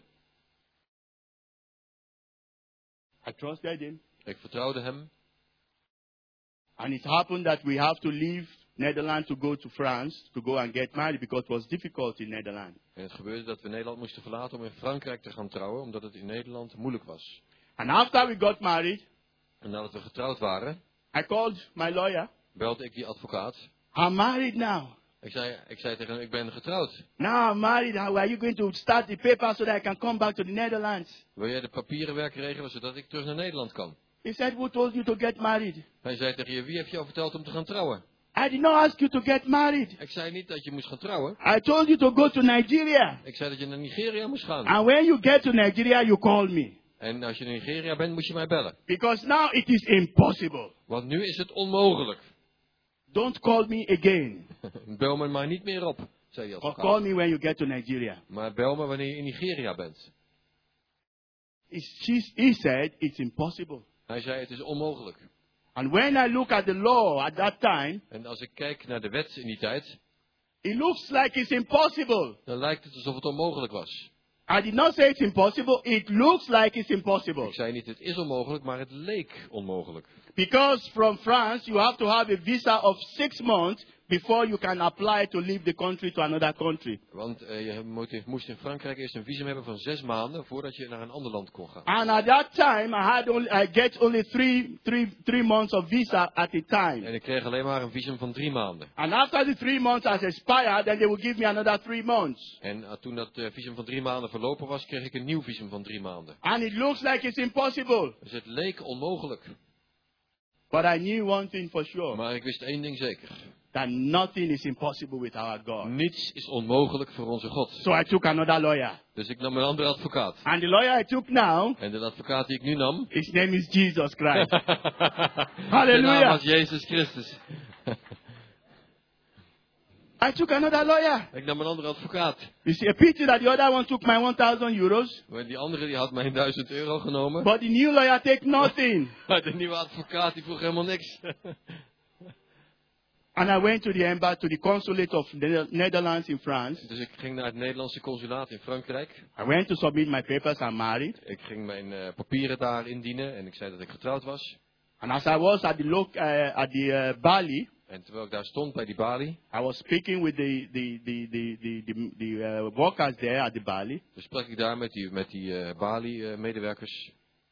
I trusted him. Ik vertrouwde hem. And it happened that we have to leave Netherlands to go to France to go and get married because it was difficult in Netherlands. En het gebeurde dat we Nederland moesten verlaten om in Frankrijk te gaan trouwen, omdat het in Nederland moeilijk was. And after we got married, En nadat we getrouwd waren, I called my lawyer. belde ik die advocaat. I'm married now. Ik zei, ik zei tegen hem, ik ben getrouwd. Now I'm married. How are you going to start the paper so that I can come back to the Netherlands? Wil jij de papierenwerk regelen, zodat ik terug naar Nederland kan? He said, who told you to get married? Hij zei tegen je, wie heeft jou verteld om te gaan trouwen? I did not ask you to get married. Ik zei niet dat je moest gaan trouwen. I told you to go to Nigeria. Ik zei dat je naar Nigeria moest gaan. And when you get to Nigeria, you call me. En als je in Nigeria bent, moet je mij bellen. Because now it is impossible. Want nu is het onmogelijk. Don't call me again. Bel me maar niet meer op, zei hij Or call advocaat. me when you get to Nigeria. Maar bel me wanneer je in Nigeria bent. He, he said it's impossible. Hij zei, het is onmogelijk. And when I look at the law at that time, En als ik kijk naar de wet in die tijd, it looks like it's impossible. dan lijkt het alsof het onmogelijk was. I did not say it's impossible. It looks like it's impossible. Ik zei niet, het is onmogelijk, maar het leek onmogelijk. Because from France, you have to have a visa of six months before you can apply to leave the country to another country. Want uh, je moet, moest in Frankrijk eerst een visum hebben van zes maanden voordat je naar een ander land kon gaan. And at that time, I had only, I get only three, three, three months of visa at a time. En ik kreeg alleen maar een visum van drie maanden. And after the three months has expired, then they will give me another three months. En uh, toen dat uh, visum van drie maanden verlopen was, kreeg ik een nieuw visum van drie maanden. And it looks like it's impossible. Dus het leek onmogelijk. But I knew one thing for sure. Maar ik wist één ding zeker. That nothing is impossible with our God. Niets is onmogelijk voor onze God. So I took another lawyer. Dus ik nam een andere advocaat. And the lawyer I took now, En de advocaat die ik nu nam, his name is Jesus Christ. zijn Hallelujah. naam was Jezus Christus. I took another lawyer. Ik nam een andere advocaat. You see, a pity that the other one took my one thousand euros. Maar die andere die had mijn duizend euro genomen. But the new lawyer take nothing. Maar de nieuwe advocaat die vroeg helemaal niks. And I went to the embassy, to the consulate of the Netherlands in France. Dus ik ging naar het Nederlandse consulaat in Frankrijk. I went to submit my papers. I'm married. Ik ging mijn uh, papieren daar indienen en ik zei dat ik getrouwd was. And as I was at the loc, uh, at the uh, Bali, En terwijl ik daar stond bij die balie, I was speaking with the the the the the, the, the uh, workers there at the Bali. dus sprak ik daar met die, met die uh, balie-medewerkers.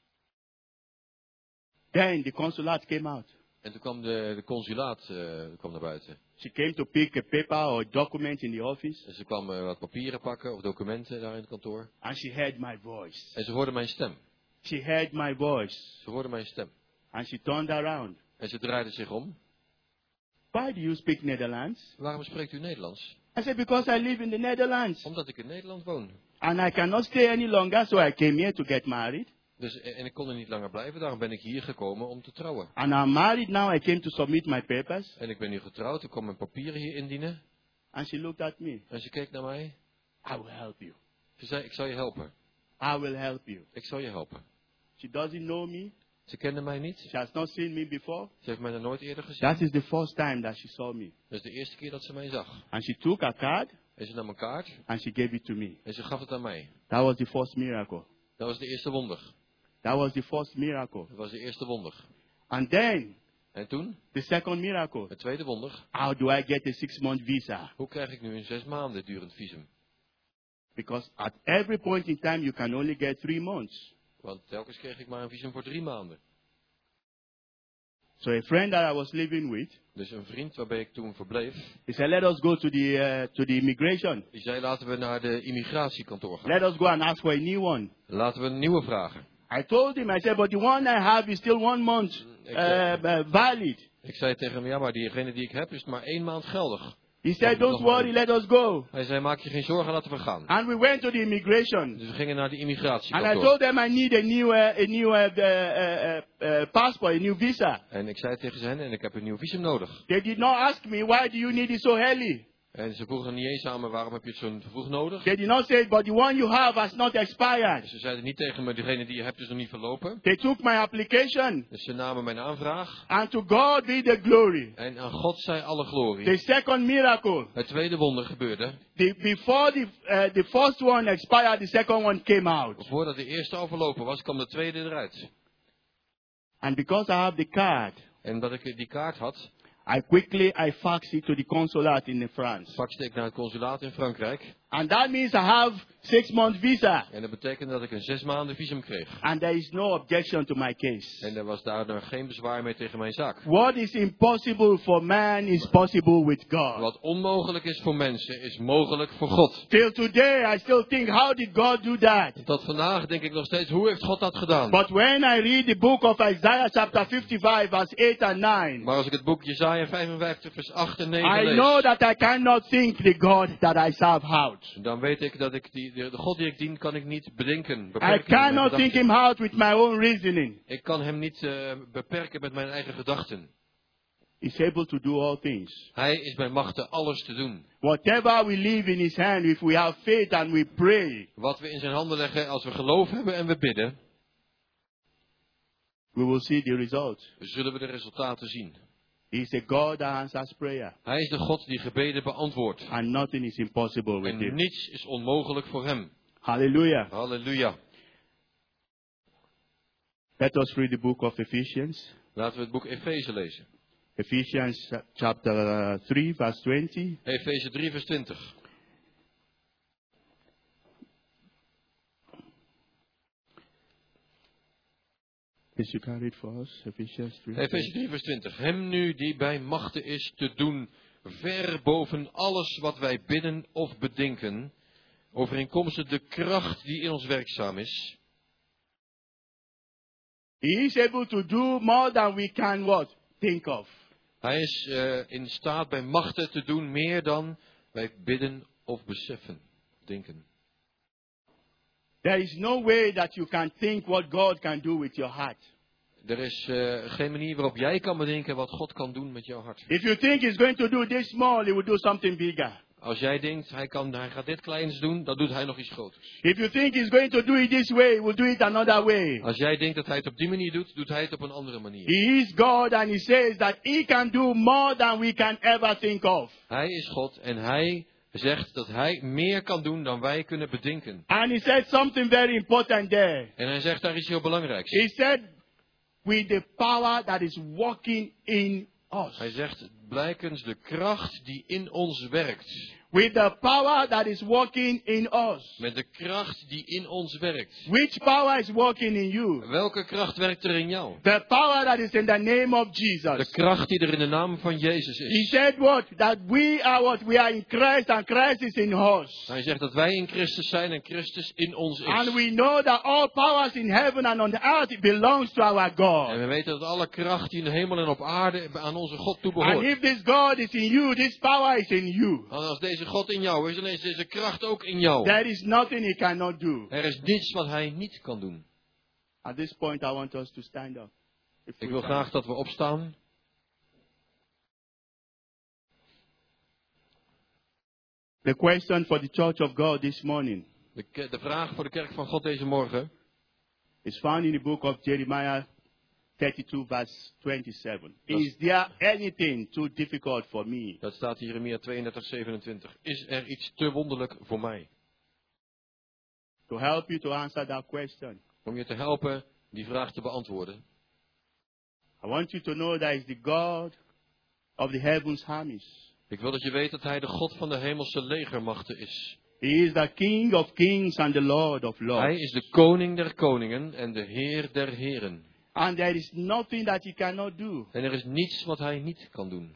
Then the consulate came out. En toen kwam de, de consulaat uh, kwam naar buiten. She came to pick a paper or document in the office. En ze kwam uh, wat papieren pakken of documenten daar in het kantoor. And she heard my voice. En ze hoorde mijn stem. She heard my voice. Ze hoorde mijn stem. And she turned around. En ze draaide zich om. Why do you speak Netherlands? Waarom spreekt u Nederlands? I said, because I live in the Netherlands. Omdat ik in Nederland woon. And I cannot stay any longer, so I came here to get married. Dus, en ik kon er niet langer blijven, daarom ben ik hier gekomen om te trouwen. And I'm married now, I came to submit my papers. En ik ben nu getrouwd, ik kwam mijn papieren hier indienen. And she looked at me. En ze keek naar mij. I will help you. Ze zei, ik zal je helpen. I will help you. Ik zal je helpen. She doesn't know me. Ze kende mij niet. She has not seen me before. Ze heeft mij nog nooit eerder gezien. That is the first time that she saw me. Dat is de eerste keer dat ze mij zag. And she took a card En ze nam een kaart and she gave it to me. en ze gaf het aan mij. That was the first miracle. Dat was de eerste wonder. That was the first miracle. Dat was de eerste wonder. And then, En toen, the second miracle. het tweede wonder. How do I get a six-month visa? Hoe krijg ik nu een zes maanden durend visum? Because at every point in time, you can only get three months. Want telkens kreeg ik maar een visum voor drie maanden. So a friend that I was living with, Dus een vriend waarbij ik toen verbleef, he said, let us go to the, uh, to the immigration. die zei laten we naar de immigratiekantoor gaan. Let us go and ask for a new one. Laten we een nieuwe vragen. I told him, I said, but the one I have is still one month uh, uh, valid. Ik zei tegen hem, ja maar diegene die ik heb is maar één maand geldig. He said, Nog don't maar worry, één. let us go. Hij zei, maak je geen zorgen, laten we gaan. And we went to the immigration. Dus we gingen naar de And I immigratiekantoor. told them I need a new, uh, a new uh, uh, uh, uh, passport, a new visa. En ik zei tegen hen, en ik heb een nieuw visum nodig. They did not ask me, why do you need it so early? En ze vroegen niet eens aan me, waarom heb je het zo vroeg nodig? They did not say, but the one you have has not expired. Ze zeiden niet tegen me, degene die je hebt is nog niet verlopen. They took my application. Dus ze namen mijn aanvraag. And to God be the glory. En aan God zij alle glorie. The second miracle. Het tweede wonder gebeurde. The, before the, uh, the first one expired, the second one came out. Voordat de eerste al verlopen was, kwam de tweede eruit. And because I have the card, En omdat ik die kaart had, I quickly I faxed it to the consulate in France. faxte ik naar het consulaat in Frankrijk. And that means I have six month visa. En dat betekende dat ik een zes maanden visum kreeg. And there is no objection to my case. En er was daardoor geen bezwaar meer tegen mijn zaak. What is impossible for man is possible with God. Wat onmogelijk is voor mensen, is mogelijk voor God. Till today I still think, how did God do that? Tot vandaag denk ik nog steeds, hoe heeft God dat gedaan? But when I read the book of Isaiah chapter fifty-five verse eight and nine, Maar als ik het boek Jesaja vijfenvijftig vers acht en negen I lees, know that I cannot think the God that I serve out. dan weet ik dat ik die, de, de God die ik dien, kan ik niet bedenken. I Beperken met mijn cannot think gedachten. him out with my own reasoning. Ik kan hem niet uh, beperken met mijn eigen gedachten. He's able to do all things. Hij is bij machte alles te doen. Whatever we leave in his hand, if we have faith and we pray, Wat we in zijn handen leggen, als we geloof hebben en we bidden, we will see the result. zullen we de resultaten zien. He is a God that answers prayer. Hij is de God die gebeden beantwoordt. And nothing is impossible with En him. niets is onmogelijk voor hem. Hallelujah. Halleluja. Let us read the book of Ephesians. Laten we het boek Efeze lezen. Ephesians chapter uh, three, verse twenty. Efeze drie vers twintig. Please you can read for us. Ephesians three. Efeze drie vers twintig. Hem nu die bij machte is te doen, ver boven alles wat wij bidden of bedenken, overeenkomstig de kracht die in ons werkzaam is. He is able to do more than we can what? Think of. Hij is uh, in staat bij machte te doen meer dan wij bidden of beseffen, denken. There is no way that you can think what God can do with your heart. Er is uh, geen manier waarop jij kan bedenken wat God kan doen met jouw hart. If you think he's going to do this small, he will do something bigger. Als jij denkt, hij, kan, hij gaat dit kleins doen, dan doet hij nog iets groters. If you think he's going to do it this way, he will do it another way. Als jij denkt dat hij het op die manier doet, doet hij het op een andere manier. He is God and he says that he can do more than we can ever think of. Hij is God en hij zegt dat hij meer kan doen dan wij kunnen bedenken. And he said something very important there. En hij zegt daar iets heel belangrijks. He said, with the power that is working in us. Hij zegt, blijkens de kracht die in ons werkt. With the power that is working in us. Met de kracht die in ons werkt. Which power is working in you? Welke kracht werkt er in jou? The power that is in the name of Jesus. De kracht die er in de naam van Jezus He is. said what? That we are what? We are in Christ and Christ is in us. Hij zegt dat wij in Christus zijn en Christus in ons And is. we know that all powers in heaven and on the earth belongs to our En God. we weten dat alle kracht die in de hemel en op aarde aan onze God And toebehoort. if this God is in you, this power is in you. En als deze God in jou is, dan is deze kracht ook in jou. There is nothing he cannot do. Er is niets wat hij niet kan doen. At this point, I want us to stand up. If Ik we wil can. graag dat we opstaan. The question for the church of God this morning De, ke- de vraag voor de kerk van God deze morgen is found in the book of Jeremiah thirty-two, verse twenty-seven. Is there anything too difficult for me? Dat staat in Jeremia tweeëndertig, zevenentwintig. Is er iets te wonderlijk voor mij? To help you to answer that question, Om je te helpen die vraag te beantwoorden. I want you to know that is the God of the heavens armies. Ik wil dat je weet dat hij de God van de hemelse legermachten is. He is the King of kings and the Lord of lords. Hij is de koning der koningen en de heer der heren. And there is nothing that he cannot do. En er is niets wat hij niet kan doen.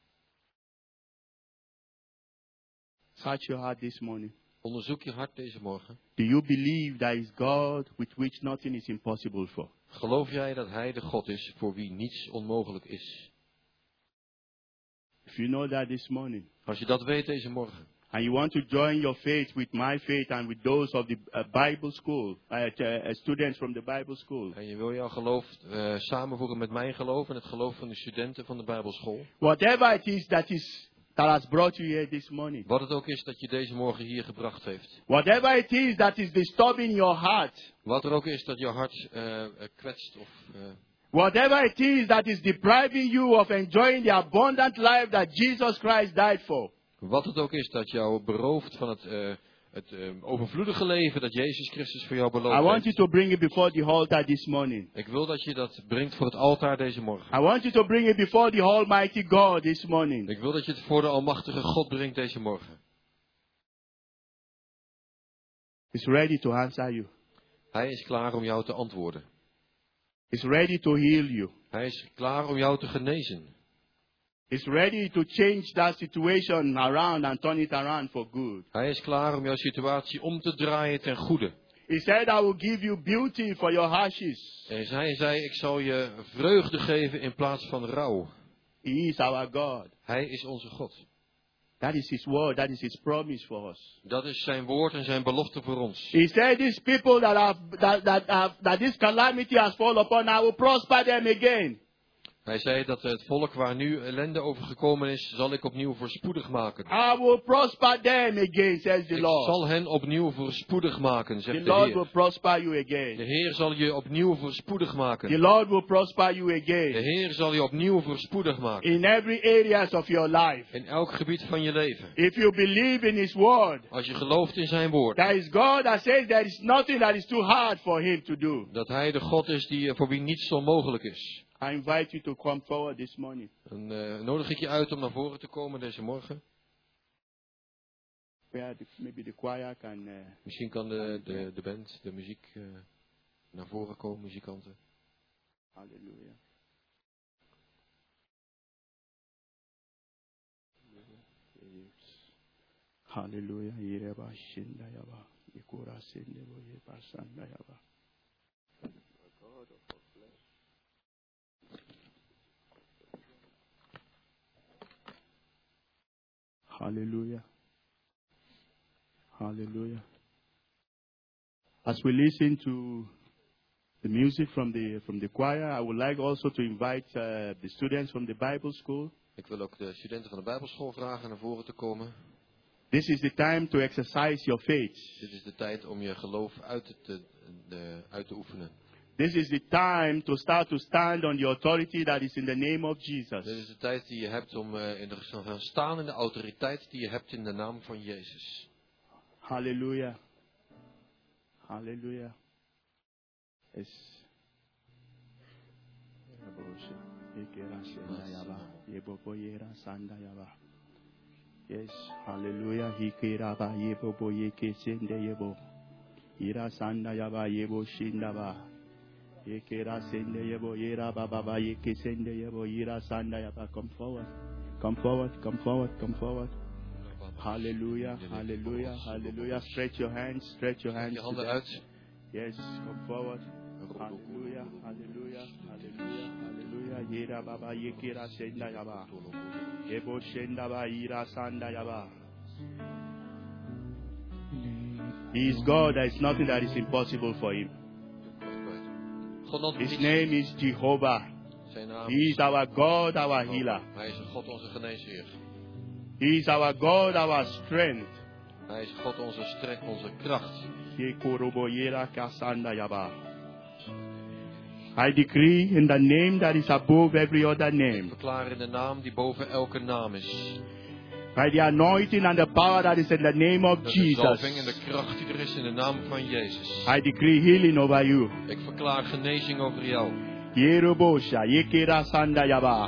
Search your heart this morning. Onderzoek je hart deze morgen. Do you believe there is God with which nothing is impossible for? Geloof jij dat hij de God is voor wie niets onmogelijk is? If you know that this morning, Als je dat weet deze morgen. and you want to join your faith with my faith and with those of the uh, Bible school, uh, uh, students from the Bible school. En je wil jouw geloof uh, samenvoegen met mijn geloof en het geloof van de studenten van de Bijbelschool. Whatever it is that is that has brought you here this morning. Wat het ook is dat je deze morgen hier gebracht heeft. Whatever it is that is disturbing your heart. Wat er ook is dat je hart uh, kwetst of... Uh, Whatever it is that is depriving you of enjoying the abundant life that Jesus Christ died for. Wat het ook is dat jou berooft van het, uh, het uh, overvloedige leven dat Jezus Christus voor jou beloofd I want you heeft. to bring it before the altar this morning. Ik wil dat je dat brengt voor het altaar deze morgen. I want you to bring it before the Almighty God this morning. Ik wil dat je het voor de Almachtige God brengt deze morgen. He's ready to answer you. Hij is klaar om jou te antwoorden. He's ready to heal you. Hij is klaar om jou te genezen. He's ready to change that situation around and turn it around for good. Hij is klaar om jouw situatie om te draaien ten goede. He said, I will give you beauty for your ashes. En hij zei, ik zal je vreugde geven in plaats van rouw. He is our God. Hij is onze God. That is His word. That is His promise for us. Dat is zijn woord en zijn belofte voor ons. He said, these people that have, that, that have, that this calamity has fallen upon, I will prosper them again. Hij zei dat het volk waar nu ellende over gekomen is, zal ik opnieuw voorspoedig maken. I will prosper them again, says the Ik Lord. zal hen opnieuw voorspoedig maken, The zegt de Lord will Heer. prosper you De again. Heer zal je opnieuw voorspoedig The maken. Lord will prosper you De again. Heer zal je opnieuw voorspoedig maken. In every areas of your life. In elk gebied van je leven. If you believe in His word, Als je gelooft in zijn woord. there is God that says there is nothing that is too hard for Him to do. Dat hij de God is die, voor wie niets onmogelijk is. I invite you to come forward this morning. Dan uh, nodig ik je uit om naar voren te komen deze morgen. Where the, maybe the choir can... Uh, Misschien kan de, de, de band, de muziek uh, naar voren komen, muzikanten. hallelujah. Hallelujah. Yereba shinda yaba. Ikura sindebo yeba sanda yaba. Hallelujah. Hallelujah. As we listen to the music from the from the choir, I would like also to invite uh, the students from the Bible school. Ik wil ook de studenten van de Bijbelschool vragen naar voren te komen. This is the time to exercise your faith. Dit is de tijd om je geloof uit te, de, uit te oefenen. This is the time to start to stand on the authority that is in the name of Jesus. Dit is de tijd die je hebt om uh, in de, te gaan staan in de autoriteit die je hebt in de naam van Jezus. Hallelujah. Hallelujah. Yes. Yes. Hallelujah. Hikiraba yebo yeke sende yebo. Ira sanda yaba yebo shindaba. Yekera sende yebo yera baba yeke sende yebo ira sanda yaba. Come forward. Come forward. Come forward. Come forward. Hallelujah. Hallelujah. Hallelujah. Stretch your hands. Stretch your hands. Je handen to them. uit. Yes. Come forward. Hallelujah. Hallelujah. Hallelujah. Hallelujah. Yera baba yekera senda yaba. Yebo shenda ba ira sanda yaba. He is God. There is nothing that is impossible for Him. His name is Jehovah. Zijn naam He is our God, our Jehovah. healer. Hij is God onze geneesheer. He is our God, our strength. Hij is God onze strek, onze kracht. I decree in the name that is above every other Ik name, verklaar in de naam die boven elke naam is. by the anointing and the power that is in the name of De zalving en Jesus, de kracht die er is in de naam van Jezus. I decree healing over you. Ik verklaar genezing over jou. Yerobosha, Yekera Sanda Yaba.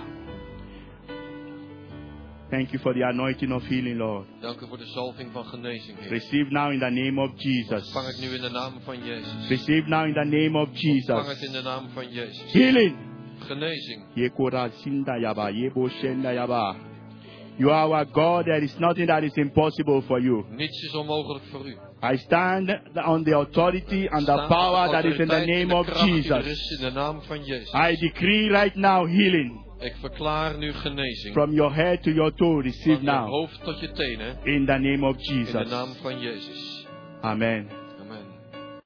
Thank you for the anointing of healing, Lord. Dank u voor de zalving van genezing, Heer. Receive now in the name of Jesus. Vang het nu in de naam van Jezus. Receive now in the name of Vang het in Jesus. de naam van Jezus. Healing. Genezing. Yekora Sinda Yaba, Yebo Shenda Yaba. You are our God. There is nothing that is impossible for you. Niets is onmogelijk voor u. I stand on the authority and the Staan power op that is in the autoriteit en name de of kracht die er Jesus. is in de naam van Jezus. I decree right now healing. Ik verklaar nu genezing. From your head to your toe, receive Van je now. hoofd tot je tenen. In the name of In de Jesus. naam van Jezus. Amen.